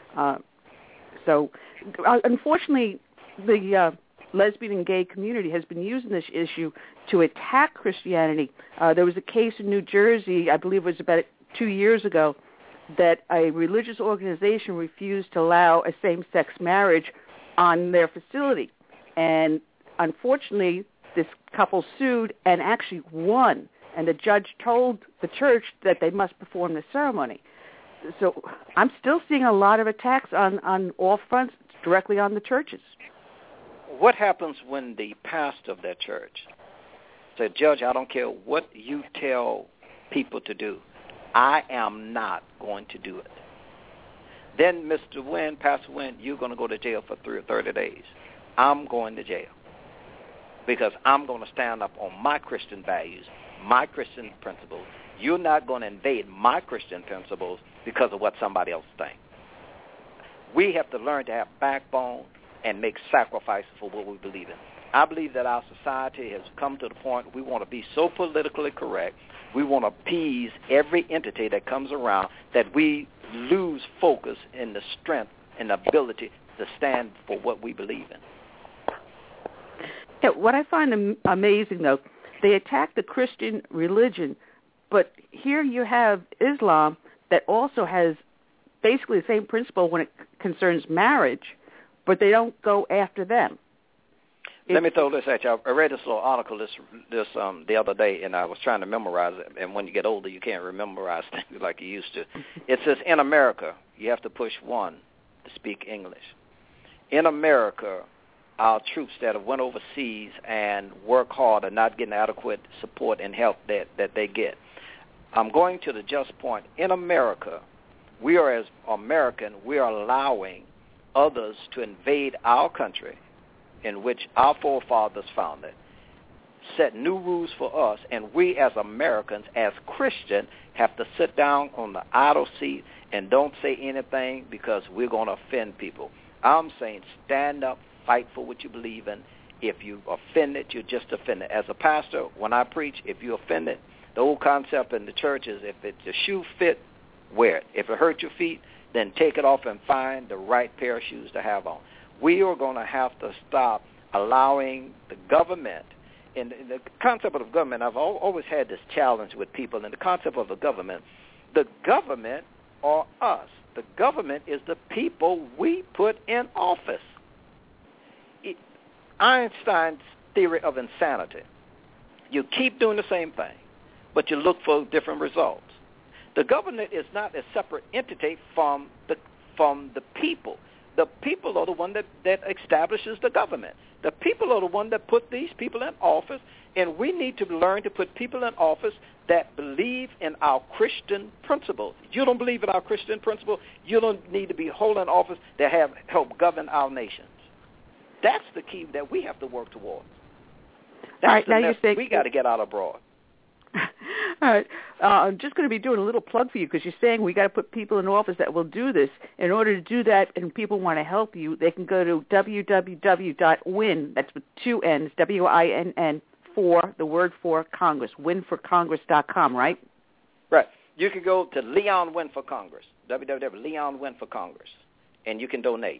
So, unfortunately, the lesbian and gay community has been using this issue to attack Christianity. There was a case in New Jersey, I believe it was about 2 years ago, that a religious organization refused to allow a same-sex marriage on their facility. And unfortunately, this couple sued and actually won. And the judge told the church that they must perform the ceremony. So I'm still seeing a lot of attacks on all fronts directly on the churches. What happens when the pastor of that church said, Judge, I don't care what you tell people to do. I am not going to do it. Then, Mr. Wynn, Pastor Wynn, you're going to go to jail for 30 days. I'm going to jail because I'm going to stand up on my Christian values, my Christian principles. You're not going to invade my Christian principles because of what somebody else thinks. We have to learn to have backbone and make sacrifices for what we believe in. I believe that our society has come to the point we want to be so politically correct, we want to appease every entity that comes around that we lose focus in the strength and ability to stand for what we believe in. Yeah, what I find amazing, though, they attack the Christian religion, but here you have Islam that also has basically the same principle when it concerns marriage, but they don't go after them. Let me throw this at you. I read this little article the other day, and I was trying to memorize it. And when you get older, you can't memorize things like you used to. It says, in America, you have to push 1 to speak English. In America, our troops that have went overseas and work hard are not getting adequate support and help that they get. I'm going to the just point. In America, we are, as American, we are allowing others to invade our country in which our forefathers founded, set new rules for us, and we as Americans, as Christians, have to sit down on the idle seat and don't say anything because we're going to offend people. I'm saying stand up, fight for what you believe in. If you offended, you're just offended. As a pastor, when I preach, if you're offended, the old concept in the church is if it's a shoe fit, wear it. If it hurts your feet, then take it off and find the right pair of shoes to have on. We are going to have to stop allowing the government, and the concept of the government, I've always had this challenge with people, and the concept of the government or us. The government is the people we put in office. Einstein's theory of insanity. You keep doing the same thing, but you look for different results. The government is not a separate entity from the people. The people are the one that establishes the government. The people are the one that put these people in office, and we need to learn to put people in office that believe in our Christian principles. You don't believe in our Christian principles, you don't need to be holding office that help govern our nations. That's the key that we have to work towards. That's the message we got to get out abroad. All right. I'm just going to be doing a little plug for you because you're saying we got to put people in office that will do this. In order to do that, and people want to help you, they can go to www.win, that's with two N's, WINN, for the word for Congress, winforcongress.com, right? Right. You can go to Leon Win for Congress, www.Leon Win for Congress, and you can donate.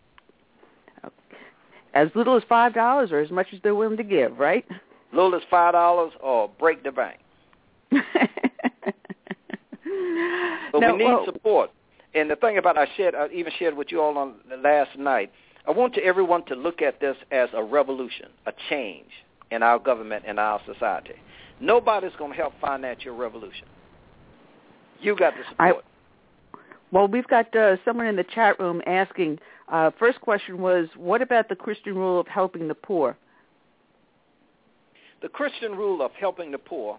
As little as $5 or as much as they're willing to give, right? Little as $5 or break the bank. But we need support. And the thing about I even shared with you all on last night, I want everyone to look at this as a revolution, a change in our government and our society. Nobody's going to help finance your revolution. You got the support. Well, we've got someone in the chat room asking, first question was, what about the Christian rule of helping the poor? The Christian rule of helping the poor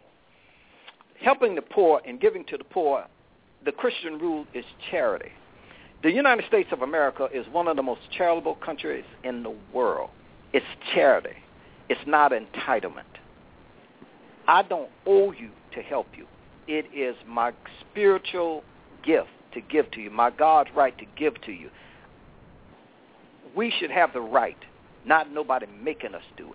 and giving to the poor, the Christian rule is charity. The United States of America is one of the most charitable countries in the world. It's charity. It's not entitlement. I don't owe you to help you. It is my spiritual gift to give to you, my God's right to give to you. We should have the right, not nobody making us do it.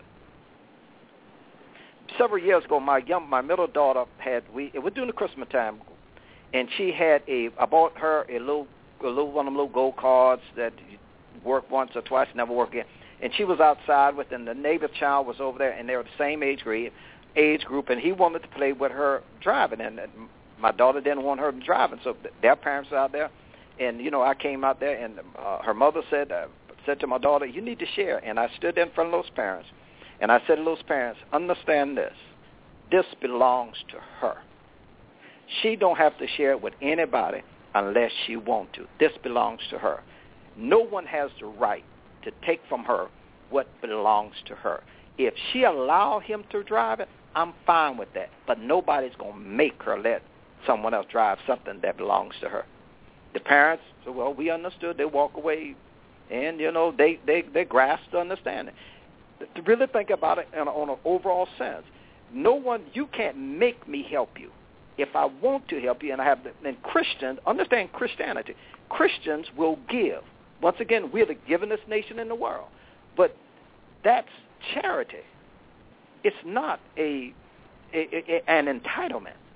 Several years ago, my middle daughter it was during the Christmas time, and I bought her a little one of them little gold cards that work once or twice, never work again. And she was outside with, and the neighbor's child was over there, and they were the same age group, and he wanted to play with her driving, and my daughter didn't want her driving, so their parents were out there, and I came out there, and her mother said to my daughter, "You need to share," and I stood there in front of those parents. And I said to those parents, understand this. This belongs to her. She don't have to share it with anybody unless she wants to. This belongs to her. No one has the right to take from her what belongs to her. If she allow him to drive it, I'm fine with that. But nobody's going to make her let someone else drive something that belongs to her. The parents said, well, we understood. They walk away, and, they grasp the understanding. To really think about it on an overall sense, you can't make me help you. If I want to help you, and Christians, understand Christianity, Christians will give. Once again, we're the givingest nation in the world. But that's charity. It's not an entitlement.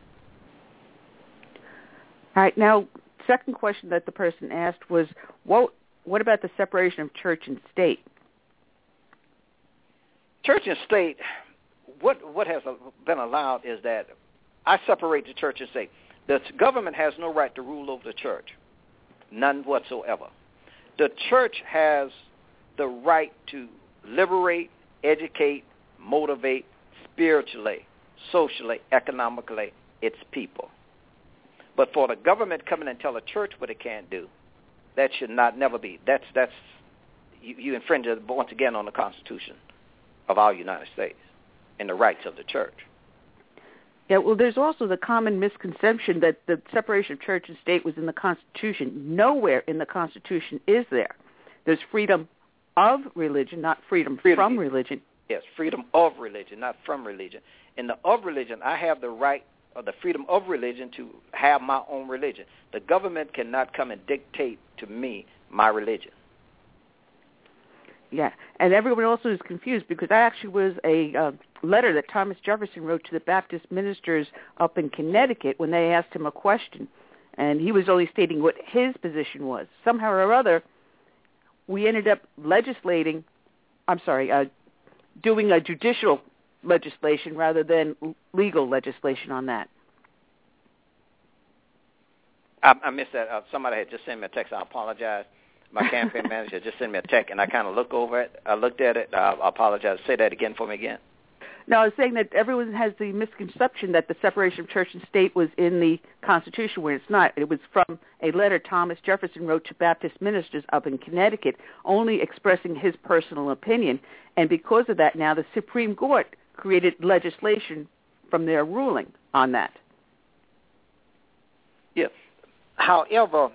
All right. Now, second question that the person asked was, what about the separation of church and state? Church and state, what has been allowed is that I separate the church and state. The government has no right to rule over the church, none whatsoever. The church has the right to liberate, educate, motivate spiritually, socially, economically its people. But for the government coming and tell the church what it can't do, that should never be. You infringe once again on the Constitution of our United States and the rights of the church. Yeah, well, there's also the common misconception that the separation of church and state was in the Constitution. Nowhere in the Constitution is there. There's freedom of religion, not freedom from religion. Yes, freedom of religion, not from religion. In the of religion, I have the right or the freedom of religion to have my own religion. The government cannot come and dictate to me my religion. Yeah, and everyone also is confused because that actually was a letter that Thomas Jefferson wrote to the Baptist ministers up in Connecticut when they asked him a question, and he was only stating what his position was. Somehow or other, we ended up doing a judicial legislation rather than legal legislation on that. I missed that. Somebody had just sent me a text. I apologize. My campaign manager just sent me a text, and I kind of looked over it. I looked at it. I apologize. Say that again for me again. No, I was saying that everyone has the misconception that the separation of church and state was in the Constitution, where it's not. It was from a letter Thomas Jefferson wrote to Baptist ministers up in Connecticut, only expressing his personal opinion. And because of that, now the Supreme Court created legislation from their ruling on that. Yes. However,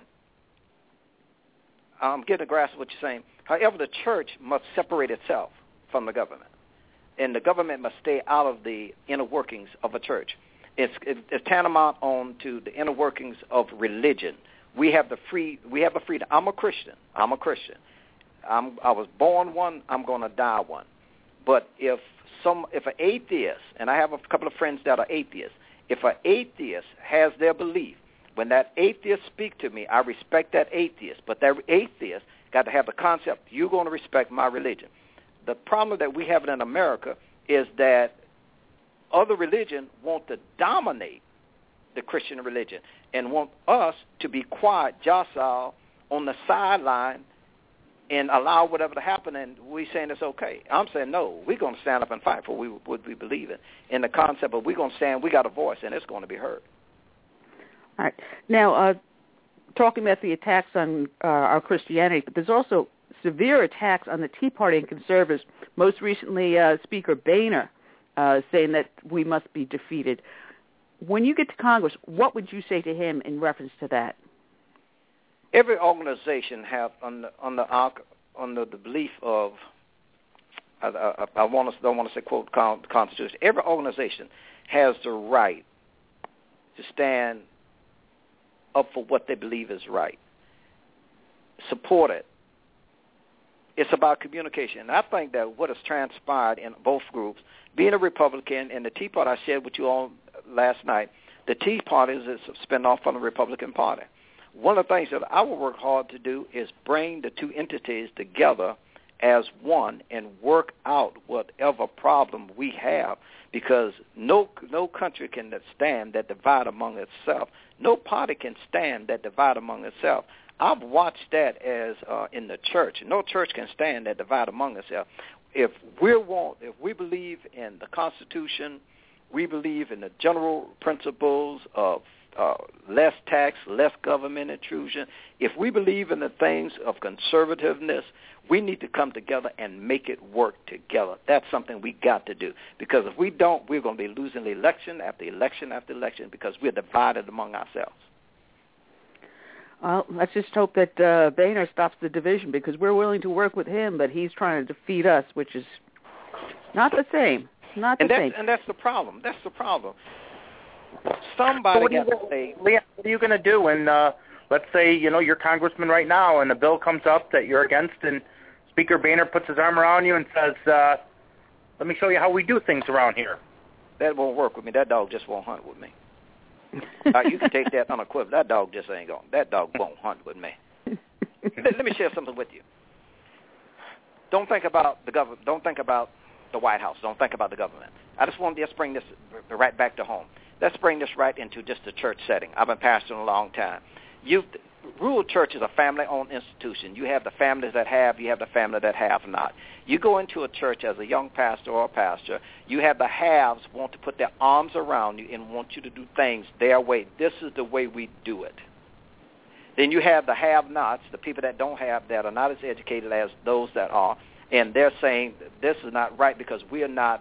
I'm getting a grasp of what you're saying. However, the church must separate itself from the government, and the government must stay out of the inner workings of a church. It's tantamount on to the inner workings of religion. We have the freedom. I'm a Christian. I was born one. I'm going to die one. But if an atheist, and I have a couple of friends that are atheists, if an atheist has their belief, when that atheist speaks to me, I respect that atheist. But that atheist got to have the concept, you're going to respect my religion. The problem that we have in America is that other religion want to dominate the Christian religion and want us to be quiet, docile, on the sideline and allow whatever to happen, and we saying it's okay. I'm saying, no, we're going to stand up and fight for what we believe in. And the concept of we're going to stand, we got a voice, and it's going to be heard. All right. Now, talking about the attacks on our Christianity, but there's also severe attacks on the Tea Party and conservatives. Most recently, Speaker Boehner saying that we must be defeated. When you get to Congress, what would you say to him in reference to that? Every organization have under the belief of I don't want to say quote Constitution. Every organization has the right to stand up for what they believe is right. Support it. It's about communication. And I think that what has transpired in both groups, being a Republican and the Tea Party, I shared with you all last night, the Tea Party is a spin-off from the Republican Party. One of the things that I will work hard to do is bring the two entities together as one and work out whatever problem we have, because no country can stand that divide among itself. No party can stand that divide among itself. I've watched that as in the church. No church can stand that divide among itself. If we believe in the Constitution, we believe in the general principles of less tax, less government intrusion. If we believe in the things of conservativeness, we need to come together and make it work together. That's something we got to do, because if we don't, we're going to be losing election after election after election because we're divided among ourselves. Well, let's just hope that Boehner stops the division, because we're willing to work with him, but he's trying to defeat us, which is not the same. Not the same. And that's the problem. That's the problem. Somebody got to say, Leon, what are you going to do when, let's say, you're congressman right now and a bill comes up that you're against, and Speaker Boehner puts his arm around you and says, let me show you how we do things around here. That won't work with me. That dog just won't hunt with me. You can take that unequivocally. That dog just ain't going. That dog won't hunt with me. Let me share something with you. Don't think about the government. Don't think about the White House. Don't think about the government. I just want to bring this right back to home. Let's bring this right into just the church setting. I've been pastoring a long time. Rural church is a family-owned institution. You have the families that have, you have the family that have not. You go into a church as a young pastor or a pastor, you have the haves want to put their arms around you and want you to do things their way. This is the way we do it. Then you have the have-nots, the people that don't have, that are not as educated as those that are, and they're saying this is not right because we are not,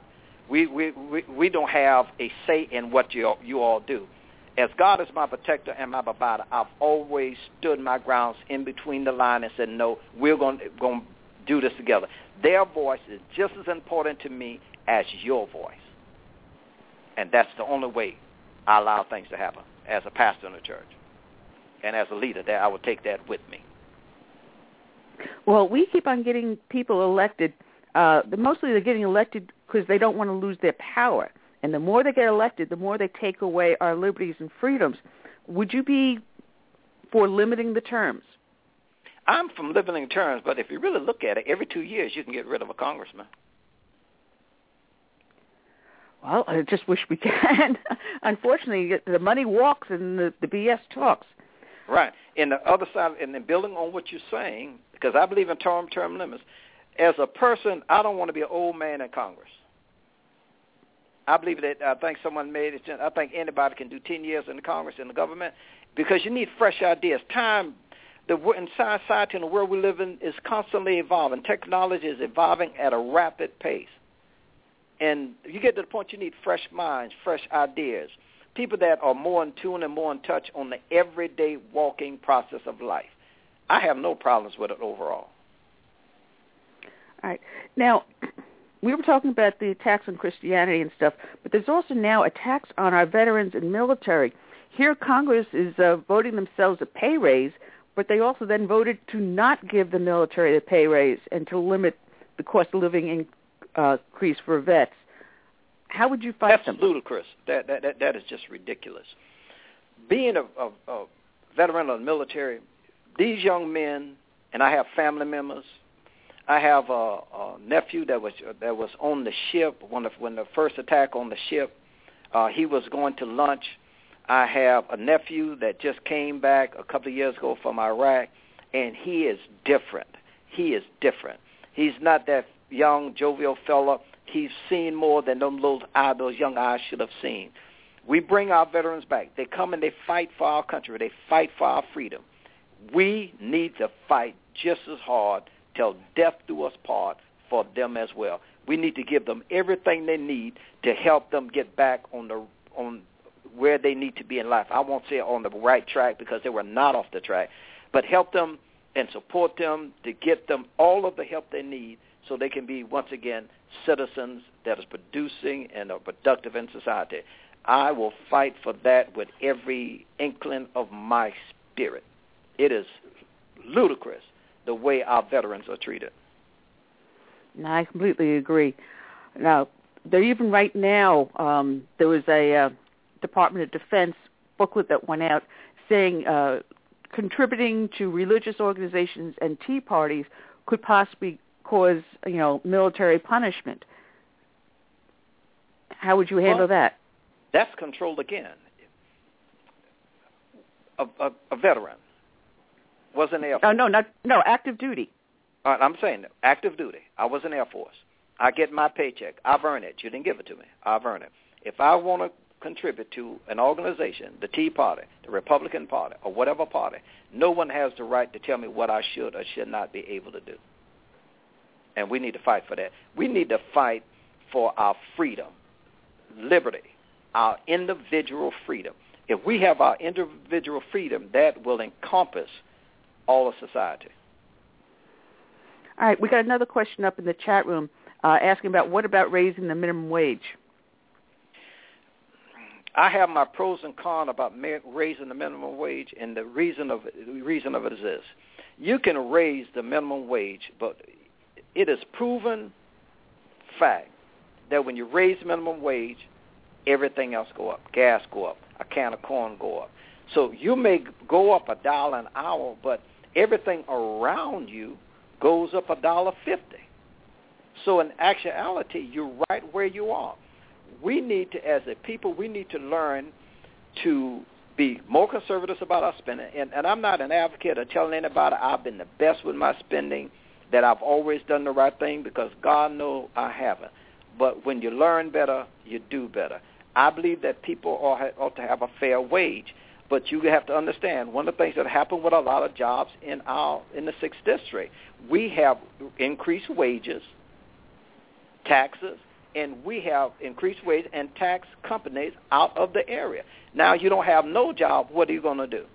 we don't have a say in what you all do. As God is my protector and my provider, I've always stood my grounds in between the line and said, no, we're going to do this together. Their voice is just as important to me as your voice. And that's the only way I allow things to happen as a pastor in the church. And as a leader, that I will take that with me. Well, we keep on getting people elected. Mostly they're getting elected because they don't want to lose their power. And the more they get elected, the more they take away our liberties and freedoms. Would you be for limiting the terms? I'm for limiting terms, but if you really look at it, every 2 years you can get rid of a congressman. Well, I just wish we can. Unfortunately, the money walks and the BS talks. Right. And the other side, and then building on what you're saying, because I believe in term limits, as a person, I don't want to be an old man in Congress. I believe that, I think someone made it, I think anybody can do 10 years in the Congress and the government because you need fresh ideas. Time, in society and the world we live in is constantly evolving. Technology is evolving at a rapid pace. And you get to the point you need fresh minds, fresh ideas, people that are more in tune and more in touch on the everyday walking process of life. I have no problems with it overall. All right. Now, we were talking about the attacks on Christianity and stuff, but there's also now attacks on our veterans and military. Here, Congress is voting themselves a pay raise, but they also then voted to not give the military the pay raise and to limit the cost of living increase for vets. How would you fight them? That's ludicrous. That is just ridiculous. Being a veteran of the military, these young men, and I have family members. I have a nephew that was on the ship when the first attack on the ship. He was going to lunch. I have a nephew that just came back a couple of years ago from Iraq, and he is different. He is different. He's not that young, jovial fella. He's seen more than those young eyes should have seen. We bring our veterans back. They come and they fight for our country. They fight for our freedom. We need to fight just as hard till death do us part for them as well. We need to give them everything they need to help them get back on where they need to be in life. I won't say on the right track because they were not off the track, but help them and support them to get them all of the help they need so they can be, once again, citizens that is producing and are productive in society. I will fight for that with every inkling of my spirit. It is ludicrous the way our veterans are treated. No, I completely agree. Now, even right now, there was a Department of Defense booklet that went out saying contributing to religious organizations and tea parties could possibly cause, military punishment. How would you handle that? That's controlled again. A veteran was in the Air Force. No, active duty. All right, I'm saying active duty. I was in the Air Force. I get my paycheck. I've earned it. You didn't give it to me. I've earned it. If I want to contribute to an organization, the Tea Party, the Republican Party, or whatever party, no one has the right to tell me what I should or should not be able to do. And we need to fight for that. We need to fight for our freedom, liberty, our individual freedom. If we have our individual freedom, that will encompass all of society. All right, we got another question up in the chat room asking about what about raising the minimum wage? I have my pros and cons about raising the minimum wage, and the reason of it is this. You can raise the minimum wage, but it is proven fact that when you raise minimum wage, everything else go up. Gas go up. A can of corn go up. So you may go up $1 an hour, but everything around you goes up $1.50. So in actuality, you're right where you are. We need to, as a people, we need to learn to be more conservative about our spending. And I'm not an advocate of telling anybody I've been the best with my spending, that I've always done the right thing, because God knows I haven't. But when you learn better, you do better. I believe that people ought to have a fair wage. But you have to understand, one of the things that happened with a lot of jobs in the 6th District, we have increased wages, taxes, and we have increased wages and tax companies out of the area. Now you don't have no job. What are you going to do?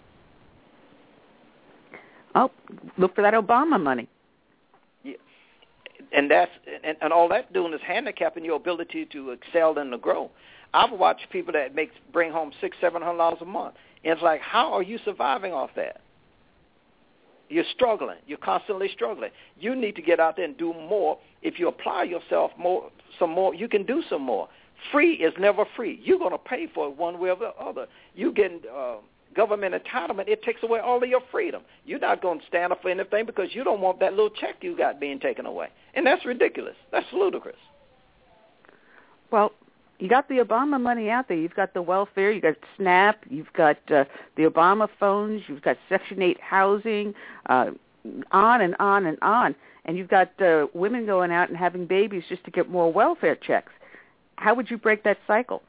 Oh, look for that Obama money. Yeah. And all that's doing is handicapping your ability to excel and to grow. I've watched people that bring home $600-700 a month. And it's like, how are you surviving off that? You're struggling. You're constantly struggling. You need to get out there and do more. If you apply yourself some more, you can do some more. Free is never free. You're going to pay for it one way or the other. You get government entitlement, it takes away all of your freedom. You're not going to stand up for anything because you don't want that little check you got being taken away. And that's ridiculous. That's ludicrous. Well, you got the Obama money out there. You've got the welfare. You've got SNAP. You've got the Obama phones. You've got Section 8 housing, on and on and on. And you've got women going out and having babies just to get more welfare checks. how would you break that cycle?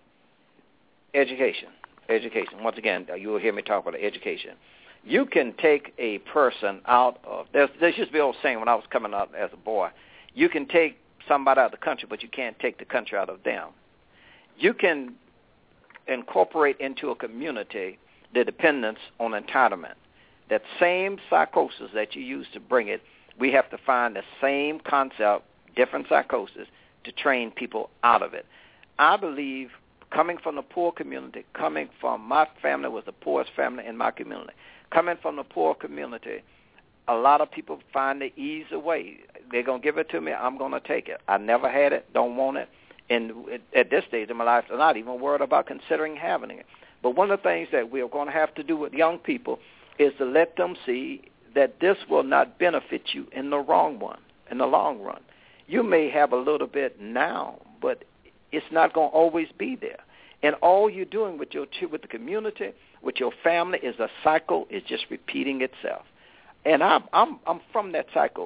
Education. Once again, you will hear me talk about education. You can take a person out of, there used to be an old saying when I was coming up as a boy, you can take somebody out of the country, but you can't take the country out of them. You can incorporate into a community the dependence on entitlement. That same psychosis that you use to bring it, we have to find the same concept, different psychosis, to train people out of it. I believe, coming from the poor community, coming from my family was the poorest family in my community, coming from the poor community, a lot of people find the easy way. They're going to give it to me, I'm going to take it. I never had it, don't want it. And at this stage in my life, I'm not even worried about considering having it. But one of the things that we're going to have to do with young people is to let them see that this will not benefit you in the long run. You may have a little bit now, but it's not going to always be there. And all you're doing with the community, with your family, is a cycle is just repeating itself. And I'm from that cycle.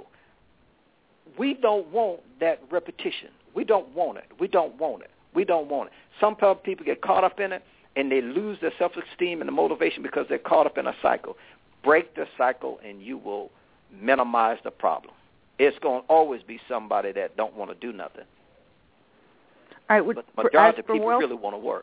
We don't want that repetition. We don't want it. Some people get caught up in it, and they lose their self-esteem and the motivation because they're caught up in a cycle. Break the cycle, and you will minimize the problem. It's going to always be somebody that don't want to do nothing. All right, but the majority of people really want to work.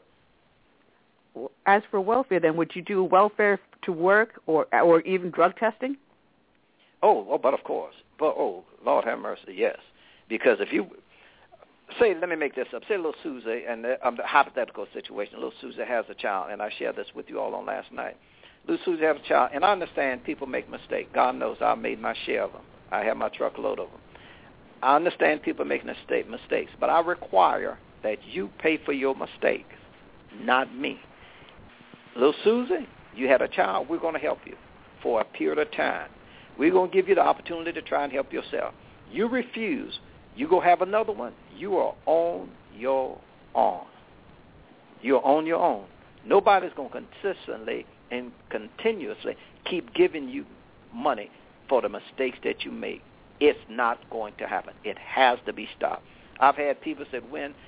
As for welfare, then, would you do welfare to work or even drug testing? Oh, but of course. But, Lord have mercy, yes. Because if you say, let me make this up. Say little Susie, and a hypothetical situation. Little Susie has a child, and I shared this with you all on last night. Little Susie has a child, and I understand people make mistakes. God knows I made my share of them. I have my truckload of them. I understand people making mistakes, but I require that you pay for your mistakes, not me. Little Susie, you had a child. We're going to help you for a period of time. We're going to give you the opportunity to try and help yourself. You refuse. You go have another one. You are on your own. You're on your own. Nobody's going to consistently and continuously keep giving you money for the mistakes that you make. It's not going to happen. It has to be stopped. I've had people say,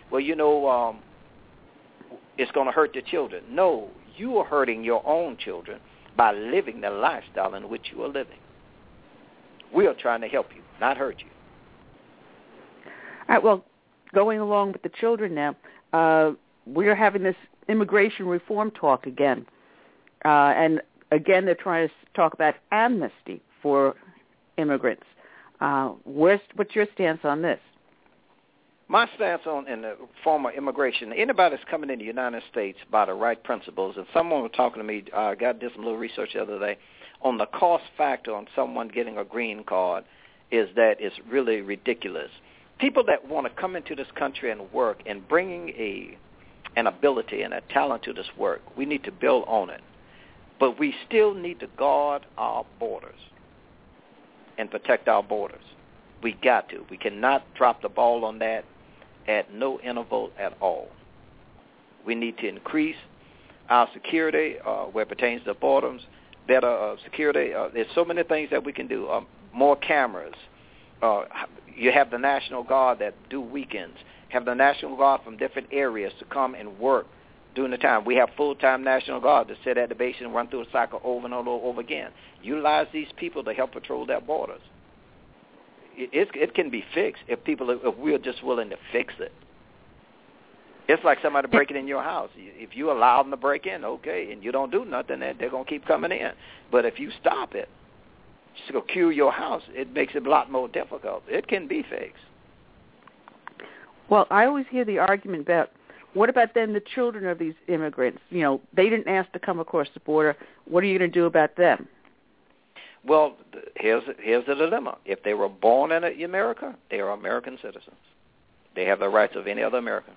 it's going to hurt the children. No, you are hurting your own children by living the lifestyle in which you are living. We are trying to help you, not hurt you. All right, well, going along with the children now, we are having this immigration reform talk again. And again, they're trying to talk about amnesty for immigrants. What's your stance on this? My stance in the form of immigration, anybody that's coming into the United States by the right principles, and someone was talking to me, I did some little research the other day, on the cost factor on someone getting a green card is that it's really ridiculous. People that want to come into this country and work and bringing an ability and a talent to this work, we need to build on it. But we still need to guard our borders and protect our borders. We got to. We cannot drop the ball on that at no interval at all. We need to increase our security where it pertains to borders, better security. There's so many things that we can do. More cameras. You have the National Guard that do weekends. Have the National Guard from different areas to come and work during the time. We have full-time National Guard to sit at the base and run through the cycle over and over again. Utilize these people to help patrol their borders. It can be fixed if we're just willing to fix it. It's like somebody breaking in your house. If you allow them to break in, okay, and you don't do nothing, they're going to keep coming in. But if you stop it, secure your house, it makes it a lot more difficult. It can be fixed. Well, I always hear the argument about, what about then the children of these immigrants? They didn't ask to come across the border. What are you going to do about them? Well, here's the dilemma. If they were born in America, they are American citizens. They have the rights of any other American.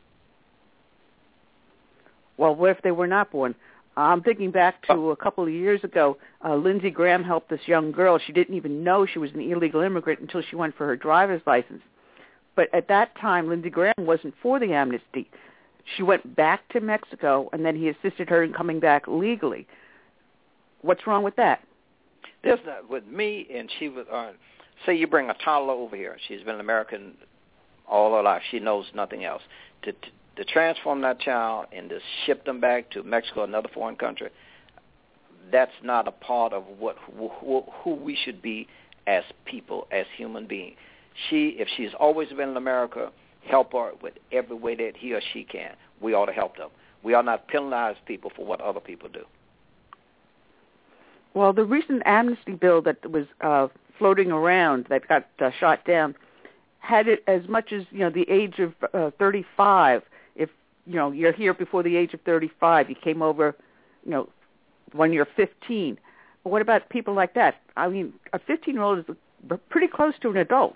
Well, what if they were not born? I'm thinking back to a couple of years ago. Lindsey Graham helped this young girl. She didn't even know she was an illegal immigrant until she went for her driver's license. But at that time, Lindsey Graham wasn't for the amnesty. She went back to Mexico, and then he assisted her in coming back legally. What's wrong with that? There's not with me, and she was. Say you bring a toddler over here. She's been an American all her life. She knows nothing else. To transform that child and to ship them back to Mexico, another foreign country, that's not a part of who we should be as people, as human beings. If she's always been in America, help her with every way that he or she can. We ought to help them. We ought not penalize people for what other people do. Well, the recent amnesty bill that was floating around that got shot down had it as much as, the age of 35. If, you're here before the age of 35, you came over, when you're 15. But what about people like that? I mean, a 15-year-old is pretty close to an adult.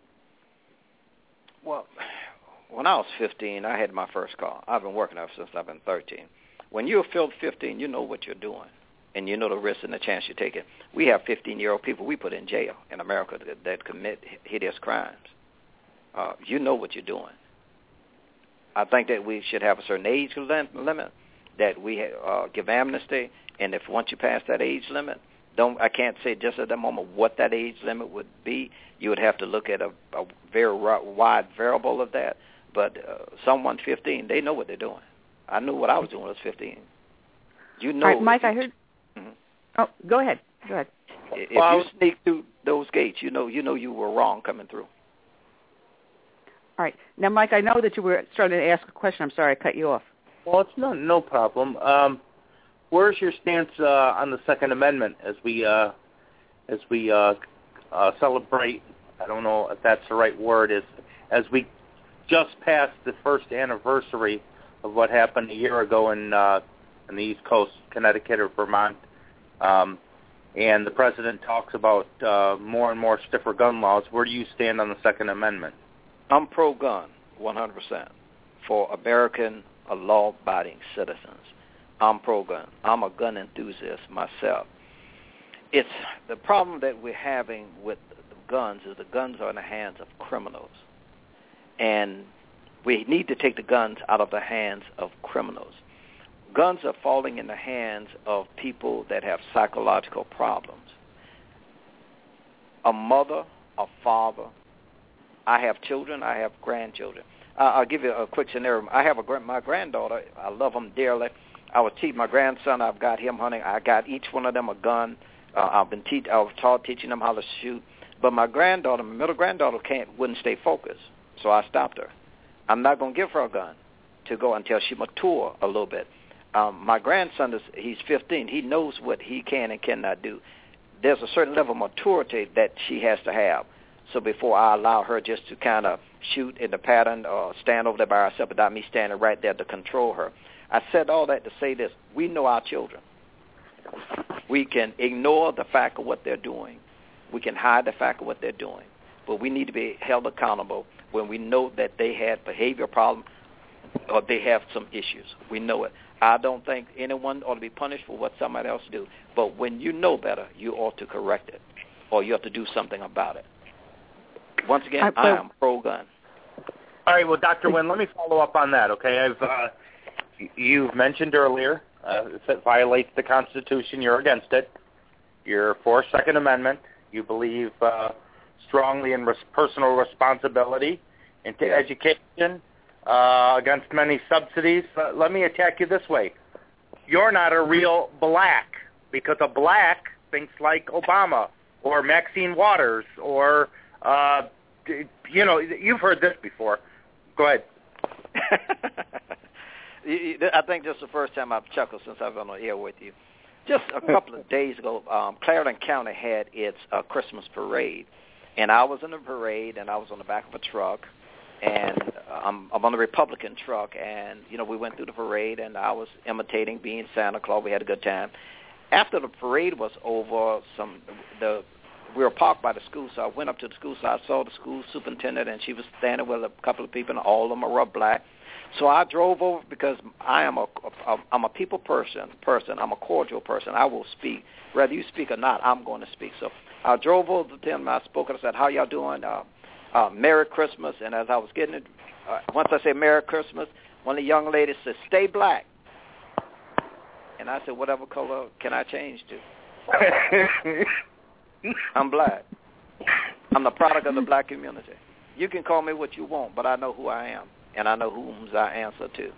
Well, when I was 15, I had my first car. I've been working ever since I've been 13. When you're 15, you know what you're doing, and you know the risk and the chance you're taking. We have 15-year-old people we put in jail in America that commit hideous crimes. You know what you're doing. I think that we should have a certain age limit, that we give amnesty, and if once you pass that age limit, I can't say just at the moment what that age limit would be. You would have to look at a very wide variable of that. But someone 15, they know what they're doing. I knew what I was doing when I was 15. You know. All right, Mike, I heard. Mm-hmm. Oh, go ahead. If you sneak through those gates, you know you were wrong coming through. All right. Now, Mike, I know that you were starting to ask a question. I'm sorry I cut you off. Well, it's no problem. Where's your stance on the Second Amendment as we celebrate? I don't know if that's the right word. As we just passed the first anniversary of what happened a year ago in the East Coast, Connecticut or Vermont, and the president talks about more and more stiffer gun laws. Where do you stand on the Second Amendment? I'm pro-gun, 100%, for American law-abiding citizens. I'm pro-gun. I'm a gun enthusiast myself. It's the problem that we're having with the guns is the guns are in the hands of criminals. And we need to take the guns out of the hands of criminals. Guns are falling in the hands of people that have psychological problems. A mother, a father. I have children. I have grandchildren. I'll give you a quick scenario. I have my granddaughter. I love them dearly. I would teach my grandson. I've got him hunting. I got each one of them a gun. I was taught teaching them how to shoot. But my granddaughter, my middle granddaughter, wouldn't stay focused. So I stopped her. I'm not going to give her a gun to go until she mature a little bit. My grandson he's 15. He knows what he can and cannot do. There's a certain level of maturity that she has to have. So before I allow her just to kind of shoot in the pattern or stand over there by herself without me standing right there to control her. I said all that to say this. We know our children. We can ignore the fact of what they're doing. We can hide the fact of what they're doing. But we need to be held accountable when we know that they had behavior problems or they have some issues. We know it. I don't think anyone ought to be punished for what somebody else do. But when you know better, you ought to correct it or you have to do something about it. Once again, I am pro-gun. All right, well, Dr. Wynn, let me follow up on that, okay? You've mentioned earlier if it violates the Constitution, you're against it. You're for Second Amendment. You believe strongly in personal responsibility into education against many subsidies. Let me attack you this way. You're not a real black because a black thinks like Obama or Maxine Waters or, you've heard this before. Go ahead. I think this is the first time I've chuckled since I've been on the air with you. Just a couple of days ago, Clarendon County had its Christmas parade, and I was in the parade, and I was on the back of a truck, and I'm on the Republican truck, and, we went through the parade, and I was imitating being Santa Claus. We had a good time. After the parade was over, we were parked by the school, so I went up to the school, so I saw the school superintendent, and she was standing with a couple of people, and all of them were black. So I drove over because I'm a people person. I'm a cordial person. I will speak. Whether you speak or not, I'm going to speak. So I drove over to them, and I spoke, and I said, how y'all doing? Merry Christmas. And as I was getting it, once I said Merry Christmas, one of the young ladies said, stay black. And I said, whatever color can I change to? I'm black. I'm the product of the black community. You can call me what you want, but I know who I am, and I know whom I answer to.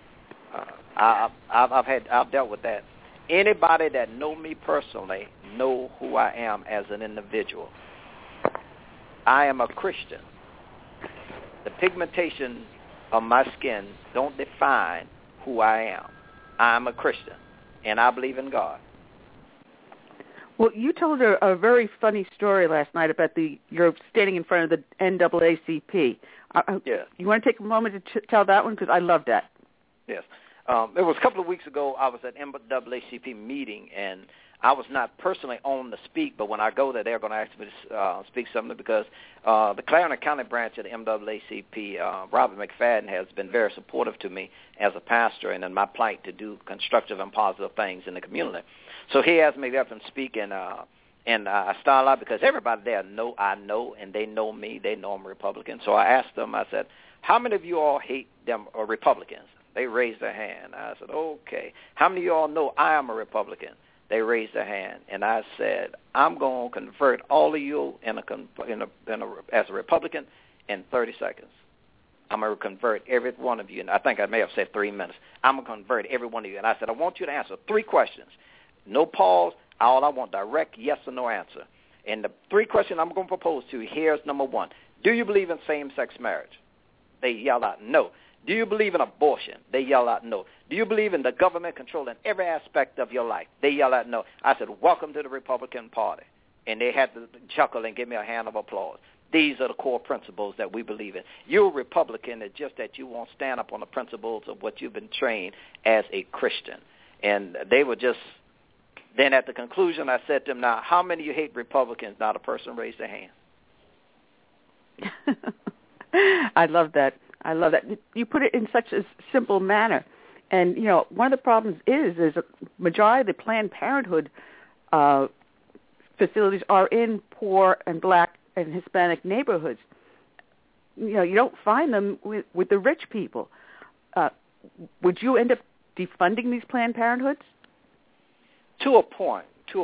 I've dealt with that. Anybody that know me personally know who I am as an individual. I am a Christian. The pigmentation of my skin don't define who I am. I am a Christian, and I believe in God. Well, you told a very funny story last night about you're standing in front of the NAACP. Yeah. You want to take a moment to tell that one? Because I love that. Yes. It was a couple of weeks ago. I was at NAACP meeting, and I was not personally on to speak, but when I go there, they're going to ask me to speak something because the Clarendon County branch of the NAACP, Robert McFadden, has been very supportive to me as a pastor and in my plight to do constructive and positive things in the community. So he asked me to up and speak, and I started out because everybody there I know, and they know me. They know I'm a Republican. So I asked them, I said, how many of you all hate them or Republicans? They raised their hand. I said, okay. How many of you all know I am a Republican? They raised their hand, and I said, I'm going to convert all of you as a Republican in 30 seconds. I'm going to convert every one of you, and I think I may have said 3 minutes. I'm going to convert every one of you, and I said, I want you to answer 3 questions. No pause. All I want, direct yes or no answer. And the 3 questions I'm going to propose to you, here's number 1. Do you believe in same-sex marriage? They yell out no. Do you believe in abortion? They yell out no. Do you believe in the government controlling every aspect of your life? They yell out no. I said, welcome to the Republican Party. And they had to chuckle and give me a hand of applause. These are the core principles that we believe in. You're a Republican, it's just that you won't stand up on the principles of what you've been trained as a Christian. And they were just, then at the conclusion I said to them, now, how many of you hate Republicans? Not a person raised their hand. I love that. I love that. You put it in such a simple manner. And, you know, one of the problems is a majority of the Planned Parenthood facilities are in poor and black and Hispanic neighborhoods. You know, you don't find them with the rich people. Would you end up defunding these Planned Parenthoods? To a point.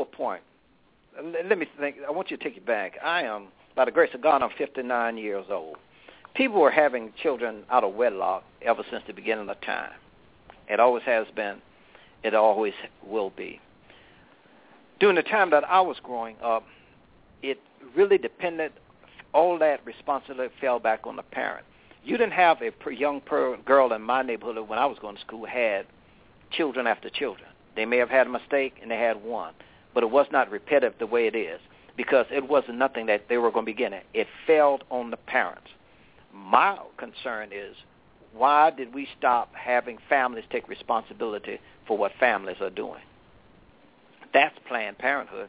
Let me think. I want you to take it back. I am, by the grace of God, I'm 59 years old. People were having children out of wedlock ever since the beginning of time. It always has been. It always will be. During the time that I was growing up, it really depended, all that responsibility fell back on the parent. You didn't have a young girl in my neighborhood when I was going to school had children after children. They may have had a mistake and they had one, but it was not repetitive the way it is because it wasn't nothing that they were going to be getting. It fell on the parents. My concern is, why did we stop having families take responsibility for what families are doing? That's Planned Parenthood.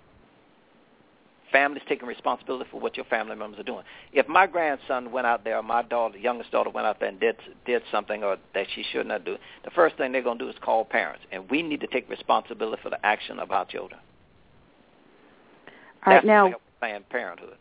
Families taking responsibility for what your family members are doing. If my grandson went out there, or my daughter, youngest daughter, went out there and did something or that she should not do, the first thing they're going to do is call parents. And we need to take responsibility for the action of our children. All right, That's now, Planned Parenthood.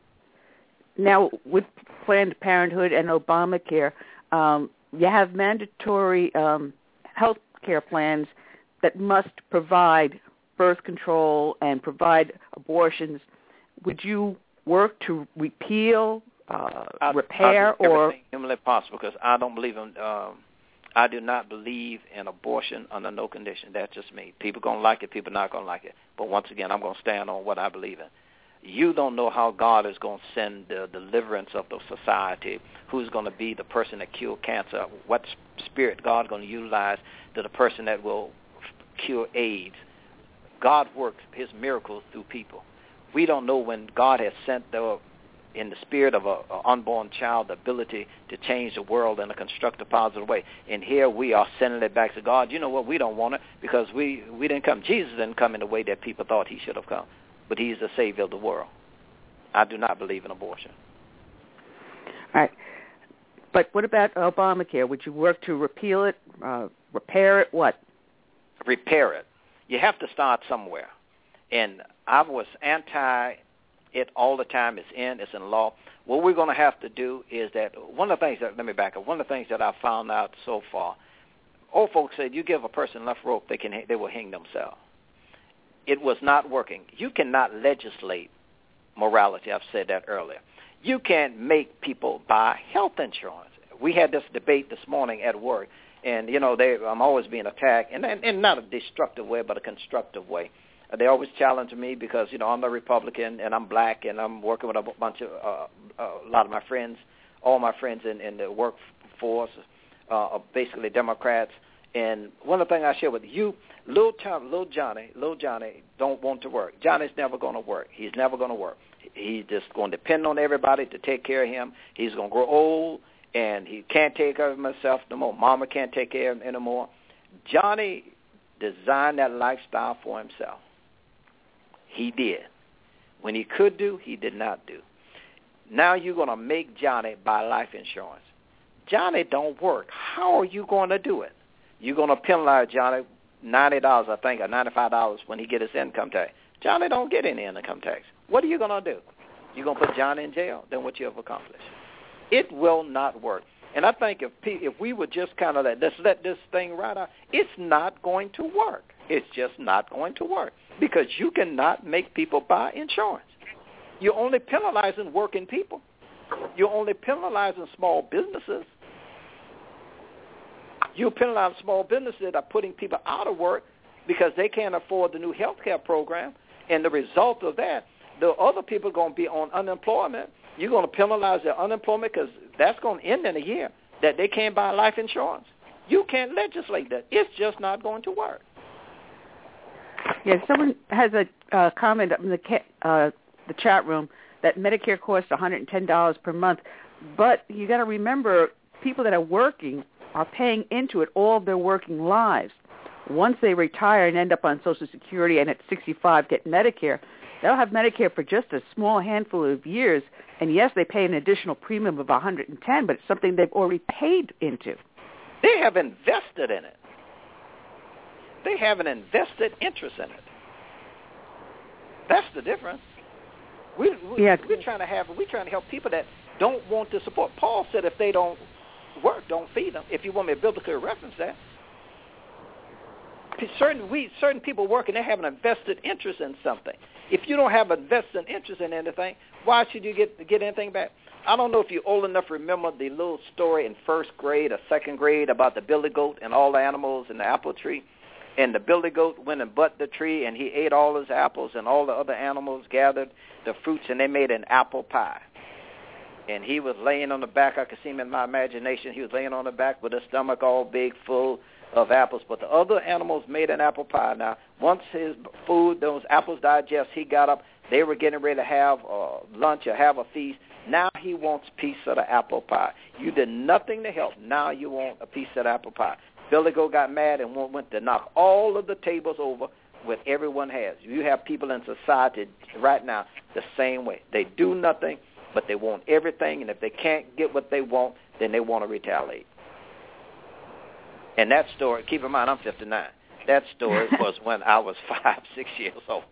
Now, with Planned Parenthood and Obamacare, you have mandatory health care plans that must provide birth control and provide abortions. Would you work to repeal, repair, or everything humanly possible? Because I don't believe in. I do not believe in abortion under no condition. That's just me. People gonna like it. People not gonna like it. But once again, I'm gonna stand on what I believe in. You don't know how God is going to send the deliverance of the society, who's going to be the person that cure cancer, what spirit God is going to utilize to the person that will cure AIDS. God works his miracles through people. We don't know when God has sent in the spirit of an unborn child the ability to change the world in a constructive, positive way. And here we are sending it back to God. You know what? We don't want it because we didn't come. Jesus didn't come in the way that people thought he should have come. But he's the Savior of the world. I do not believe in abortion. All right. But what about Obamacare? Would you work to repeal it, repair it, what? Repair it. You have to start somewhere. And I was anti it all the time. It's in law. What we're going to have to do is that one of the things that, let me back up, one of the things that I found out so far, old folks said you give a person enough rope, they will hang themselves. It was not working. You cannot legislate morality. I've said that earlier. You can't make people buy health insurance. We had this debate this morning at work, and, I'm always being attacked, and not a destructive way, but a constructive way. They always challenge me because, I'm a Republican, and I'm black, and I'm working with a lot of my friends, all my friends in the workforce are basically Democrats. And one of the things I share with you, little Johnny don't want to work. Johnny's never going to work. He's never going to work. He's just going to depend on everybody to take care of him. He's going to grow old, and he can't take care of himself no more. Mama can't take care of him anymore. Johnny designed that lifestyle for himself. He did. When he could do, he did not do. Now you're going to make Johnny buy life insurance. Johnny don't work. How are you going to do it? You're going to penalize Johnny $90, I think, or $95 when he get his income tax. Johnny don't get any income tax. What are you going to do? You're going to put Johnny in jail? Then what you have accomplished? It will not work. And I think if we would just kind of let's let this thing ride out, it's not going to work. It's just not going to work because you cannot make people buy insurance. You're only penalizing working people. You're only penalizing small businesses. You penalize small businesses that are putting people out of work because they can't afford the new health care program. And the result of that, the other people are going to be on unemployment. You're going to penalize their unemployment because that's going to end in a year, that they can't buy life insurance. You can't legislate that. It's just not going to work. Yeah, someone has a comment in the chat room that Medicare costs $110 per month. But you got to remember, people that are working are paying into it all of their working lives. Once they retire and end up on Social Security and at 65 get Medicare, they'll have Medicare for just a small handful of years. And yes, they pay an additional premium of $110, but it's something they've already paid into. They have invested in it. They have an invested interest in it. That's the difference. We're trying to help people that don't want to support. Paul said if they don't work, don't feed them. If you want me to biblically reference that. Certain people working, they have an invested interest in something. If you don't have an invested interest in anything, why should you get anything back? I don't know if you're old enough to remember the little story in first grade or second grade about the billy goat and all the animals in the apple tree. And the billy goat went and butt the tree, and he ate all his apples, and all the other animals gathered the fruits, and they made an apple pie. And he was laying on the back. I could see him in my imagination. He was laying on the back with his stomach all big, full of apples. But the other animals made an apple pie. Now, once his food, those apples digest, he got up. They were getting ready to have lunch or have a feast. Now he wants a piece of the apple pie. You did nothing to help. Now you want a piece of the apple pie. Billy Goat got mad and went to knock all of the tables over what everyone has. You have people in society right now the same way. They do nothing, but they want everything, and if they can't get what they want, then they want to retaliate. And that story, keep in mind, I'm 59. That story was when I was 5, 6 years old.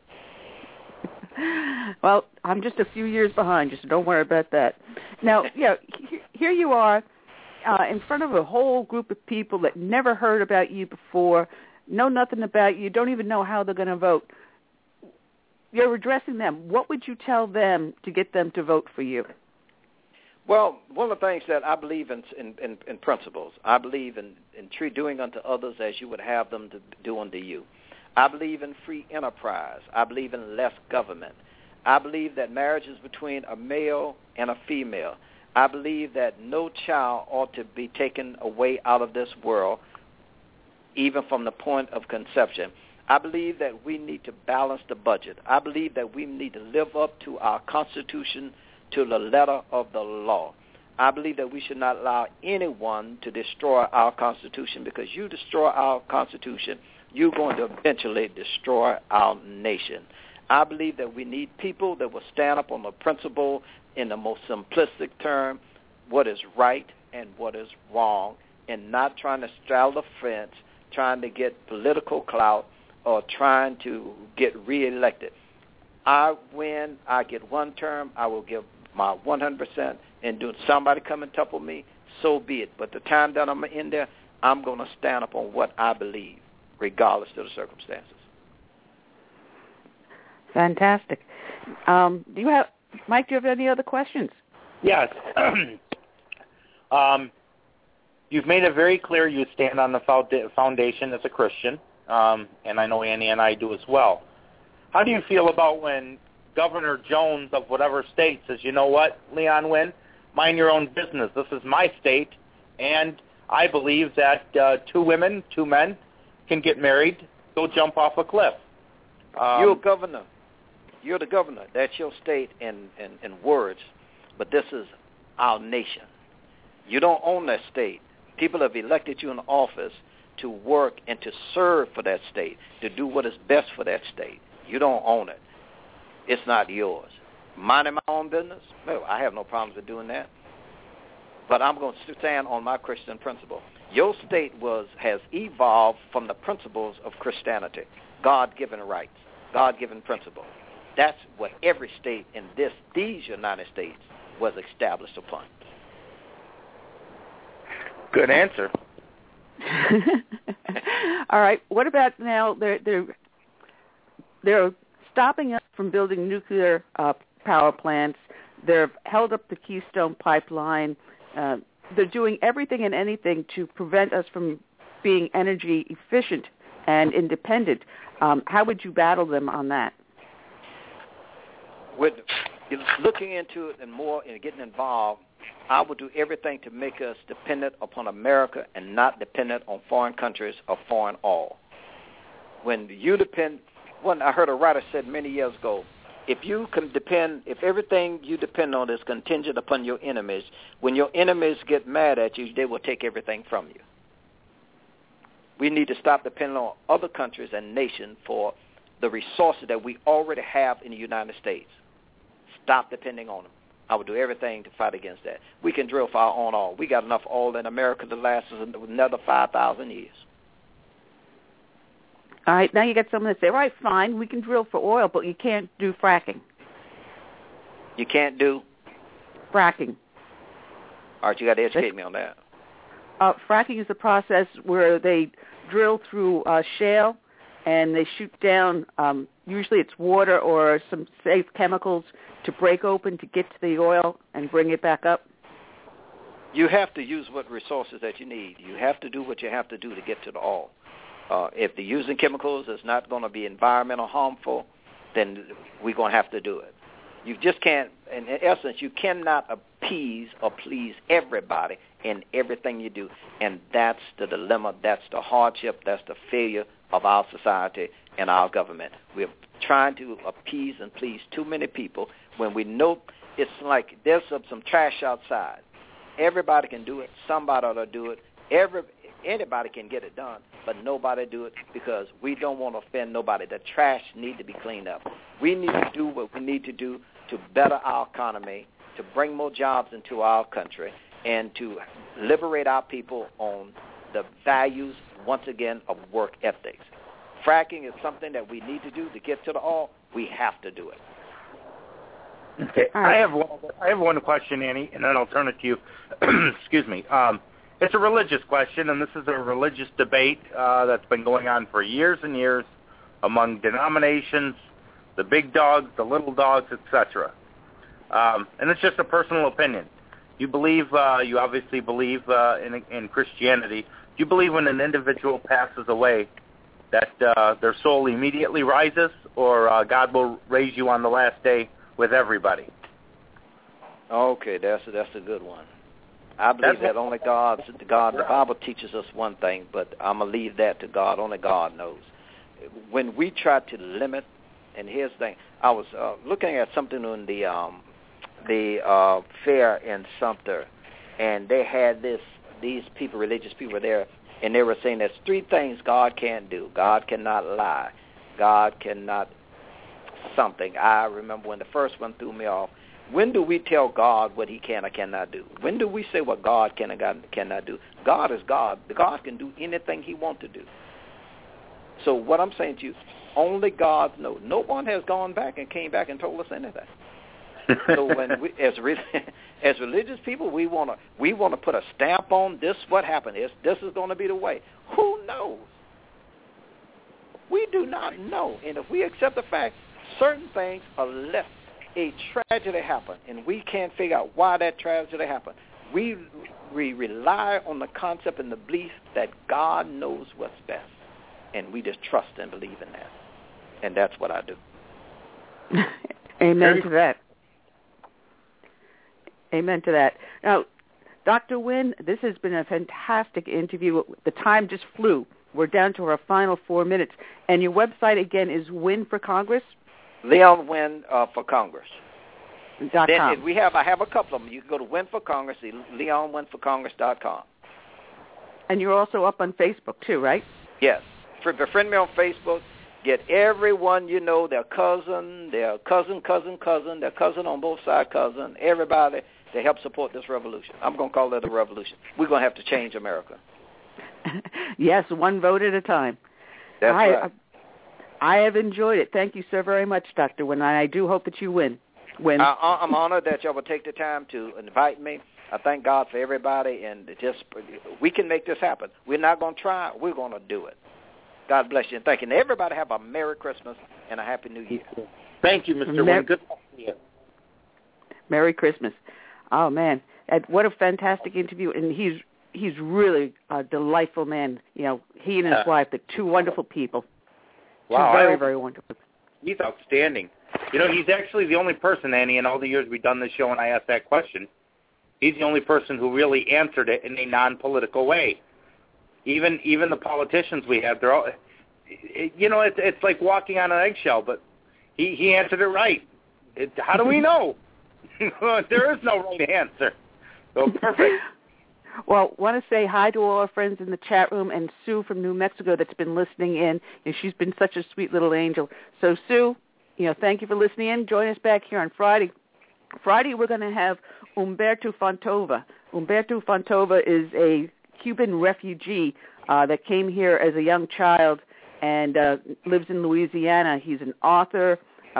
Well, I'm just a few years behind you, so don't worry about that. Now, here you are in front of a whole group of people that never heard about you before, know nothing about you, don't even know how they're going to vote. You're addressing them. What would you tell them to get them to vote for you? Well, one of the things that I believe in principles, I believe in doing unto others as you would have them to do unto you. I believe in free enterprise. I believe in less government. I believe that marriage is between a male and a female. I believe that no child ought to be taken away out of this world, even from the point of conception. I believe that we need to balance the budget. I believe that we need to live up to our Constitution to the letter of the law. I believe that we should not allow anyone to destroy our Constitution, because you destroy our Constitution, you're going to eventually destroy our nation. I believe that we need people that will stand up on the principle in the most simplistic term, what is right and what is wrong, and not trying to straddle the fence, trying to get political clout, or trying to get reelected. I win, I get one term, I will give my 100%, and do somebody come and topple me, so be it. But the time that I'm in there, I'm going to stand up on what I believe, regardless of the circumstances. Fantastic. Mike, do you have any other questions? Yes. You've made it very clear you stand on the foundation as a Christian, and I know Annie and I do as well. How do you feel about when Governor Jones of whatever state says, you know what, Leon Wynn, mind your own business. This is my state, and I believe that 2 women, 2 men can get married, go jump off a cliff. You're a governor. You're the governor. That's your state in words, but this is our nation. You don't own that state. People have elected you in office to work and to serve for that state, to do what is best for that state. You don't own it. It's not yours. Minding my own business? No, I have no problems with doing that. But I'm going to stand on my Christian principle. Your state has evolved from the principles of Christianity, God-given rights, God-given principle. That's what every state in these United States was established upon. Good answer. All right. What about now? They're stopping us from building nuclear power plants. They've held up the Keystone Pipeline. They're doing everything and anything to prevent us from being energy efficient and independent. How would you battle them on that? With looking into it and more and getting involved, I would do everything to make us dependent upon America and not dependent on foreign countries or foreign oil. When you depend, I heard a writer said many years ago, if everything you depend on is contingent upon your enemies, when your enemies get mad at you, they will take everything from you. We need to stop depending on other countries and nations for the resources that we already have in the United States. Stop depending on them. I would do everything to fight against that. We can drill for our own oil. We got enough oil in America to last us another 5,000 years. All right, now you got someone that say, all right, fine, we can drill for oil, but you can't do fracking. You can't do? Fracking. All right, you got to educate me on that. Fracking is a process where they drill through shale and they shoot down, usually it's water or some safe chemicals to break open to get to the oil and bring it back up. You have to use what resources that you need. You have to do what you have to do to get to the oil. If the using chemicals is not going to be environmental harmful, then we're going to have to do it. You just can't, in essence, you cannot appease or please everybody in everything you do. And that's the dilemma, that's the hardship, that's the failure of our society and our government. We're trying to appease and please too many people when we know it's like there's some trash outside. Everybody can do it. Somebody ought to do it. Anybody can get it done, but nobody do it because we don't want to offend nobody. The trash need to be cleaned up. We need to do what we need to do to better our economy, to bring more jobs into our country, and to liberate our people on the values, once again, of work ethics. Fracking is something that we need to do to get to the oil. We have to do it. Okay. I have one question, Annie, and then I'll turn it to you. Excuse me. It's a religious question, and this is a religious debate that's been going on for years and years among denominations, the big dogs, the little dogs, etc. And it's just a personal opinion. You obviously believe in Christianity. Do you believe when an individual passes away that their soul immediately rises, or God will raise you on the last day with everybody? Okay, that's a good one. I believe that only God, the Bible teaches us one thing, but I'm going to leave that to God. Only God knows. When we try to limit, and here's the thing, I was looking at something on the fair in Sumter, and they had these people, religious people were there, and they were saying there's 3 things God can't do. God cannot lie. God cannot something. I remember when the first one threw me off. When do we tell God what he can or cannot do? When do we say what God can or cannot do? God is God. God can do anything he wants to do. So what I'm saying to you, only God knows. No one has gone back and came back and told us anything. So when we, as religious people, we want to put a stamp on this. What happened? This is going to be the way. Who knows? We do not know. And if we accept the fact certain things are left a tragedy happens and we can't figure out why that tragedy happened, we rely on the concept and the belief that God knows what's best, and we just trust and believe in that. And that's what I do. Amen to that. Amen to that. Now, Dr. Wynn, this has been a fantastic interview. The time just flew. We're down to our final 4 minutes. And your website, again, is Win for Congress? Leon Wynn for Congress. .com. Then I have a couple of them. You can go to Win for Congress, LeonWinForCongress.com. And you're also up on Facebook, too, right? Yes. Befriend me on Facebook. Get everyone you know, their cousin, their cousin on both sides, cousin, everybody to help support this revolution. I'm going to call it a revolution. We're going to have to change America. Yes, one vote at a time. That's right. I have enjoyed it. Thank you so very much, Dr. Wynn. I do hope that you win. I'm honored that y'all will take the time to invite me. I thank God for everybody, and we can make this happen. We're not going to try. We're going to do it. God bless you, and thank you. And everybody have a Merry Christmas and a Happy New Year. Thank you, Mr. Wynn. Good talking to you. Merry Christmas. Oh, man. What a fantastic interview, and he's really a delightful man. You know, he and his wife, they're two wonderful people. Wow. Very, very wonderful. He's outstanding. You know, he's actually the only person, Annie, in all the years we've done this show and I asked that question, he's the only person who really answered it in a non-political way. Even the politicians we have, they're all, it's like walking on an eggshell, but he answered it right. How do we know? There is no right answer. So perfect. Well, I want to say hi to all our friends in the chat room and Sue from New Mexico that's been listening in, and she's been such a sweet little angel. So, Sue, thank you for listening in. Join us back here on Friday. Friday, we're going to have Humberto Fontova. Humberto Fontova is a Cuban refugee that came here as a young child and lives in Louisiana. He's an author.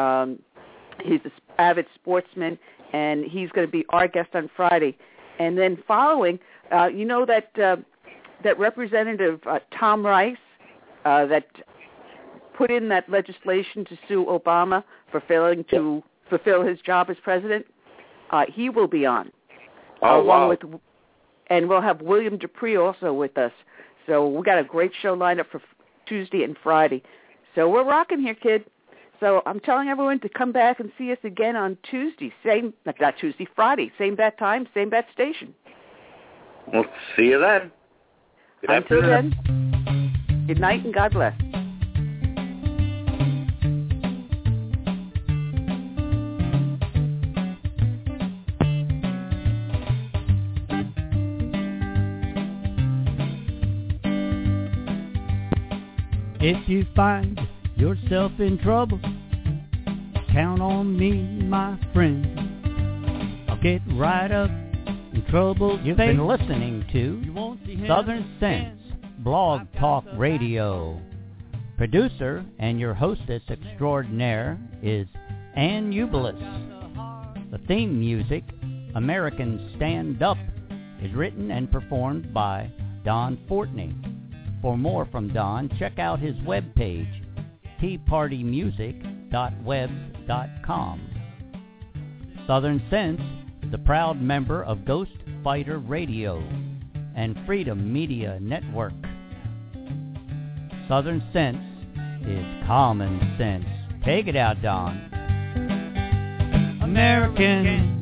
He's an avid sportsman, and he's going to be our guest on Friday. And then following, that Representative Tom Rice that put in that legislation to sue Obama for failing to fulfill his job as president, he will be on. And we'll have William Dupree also with us. So we got a great show lined up for Tuesday and Friday. So we're rocking here, kid. So I'm telling everyone to come back and see us again on Tuesday. Friday. Same bat time, same bat station. We'll see you then. Until then, good night and God bless. If you find yourself in trouble, count on me, my friend. I'll get right up in trouble. You've been listening to Southern Sense Blog Talk Radio. Producer and your hostess extraordinaire is Ann Ubelis. The theme music, American Stand Up, is written and performed by Don Fortney. For more from Don, check out his webpage, teapartymusic.webs.com. Southern Sense is a proud member of Ghost Fighter Radio and Freedom Media Network. Southern Sense is common sense. Take it out, Don. American.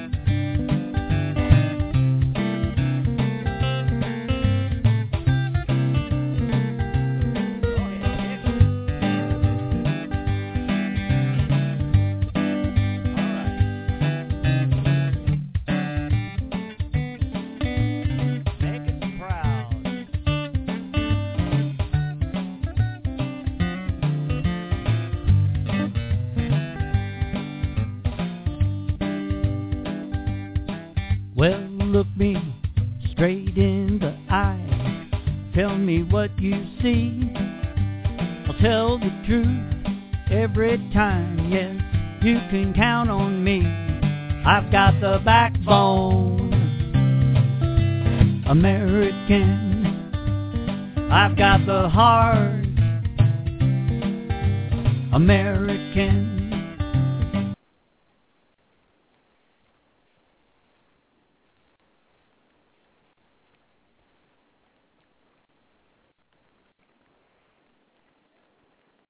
Look me straight in the eye. Tell me what you see. I'll tell the truth every time. Yes, you can count on me. I've got the backbone, American. I've got the heart, American.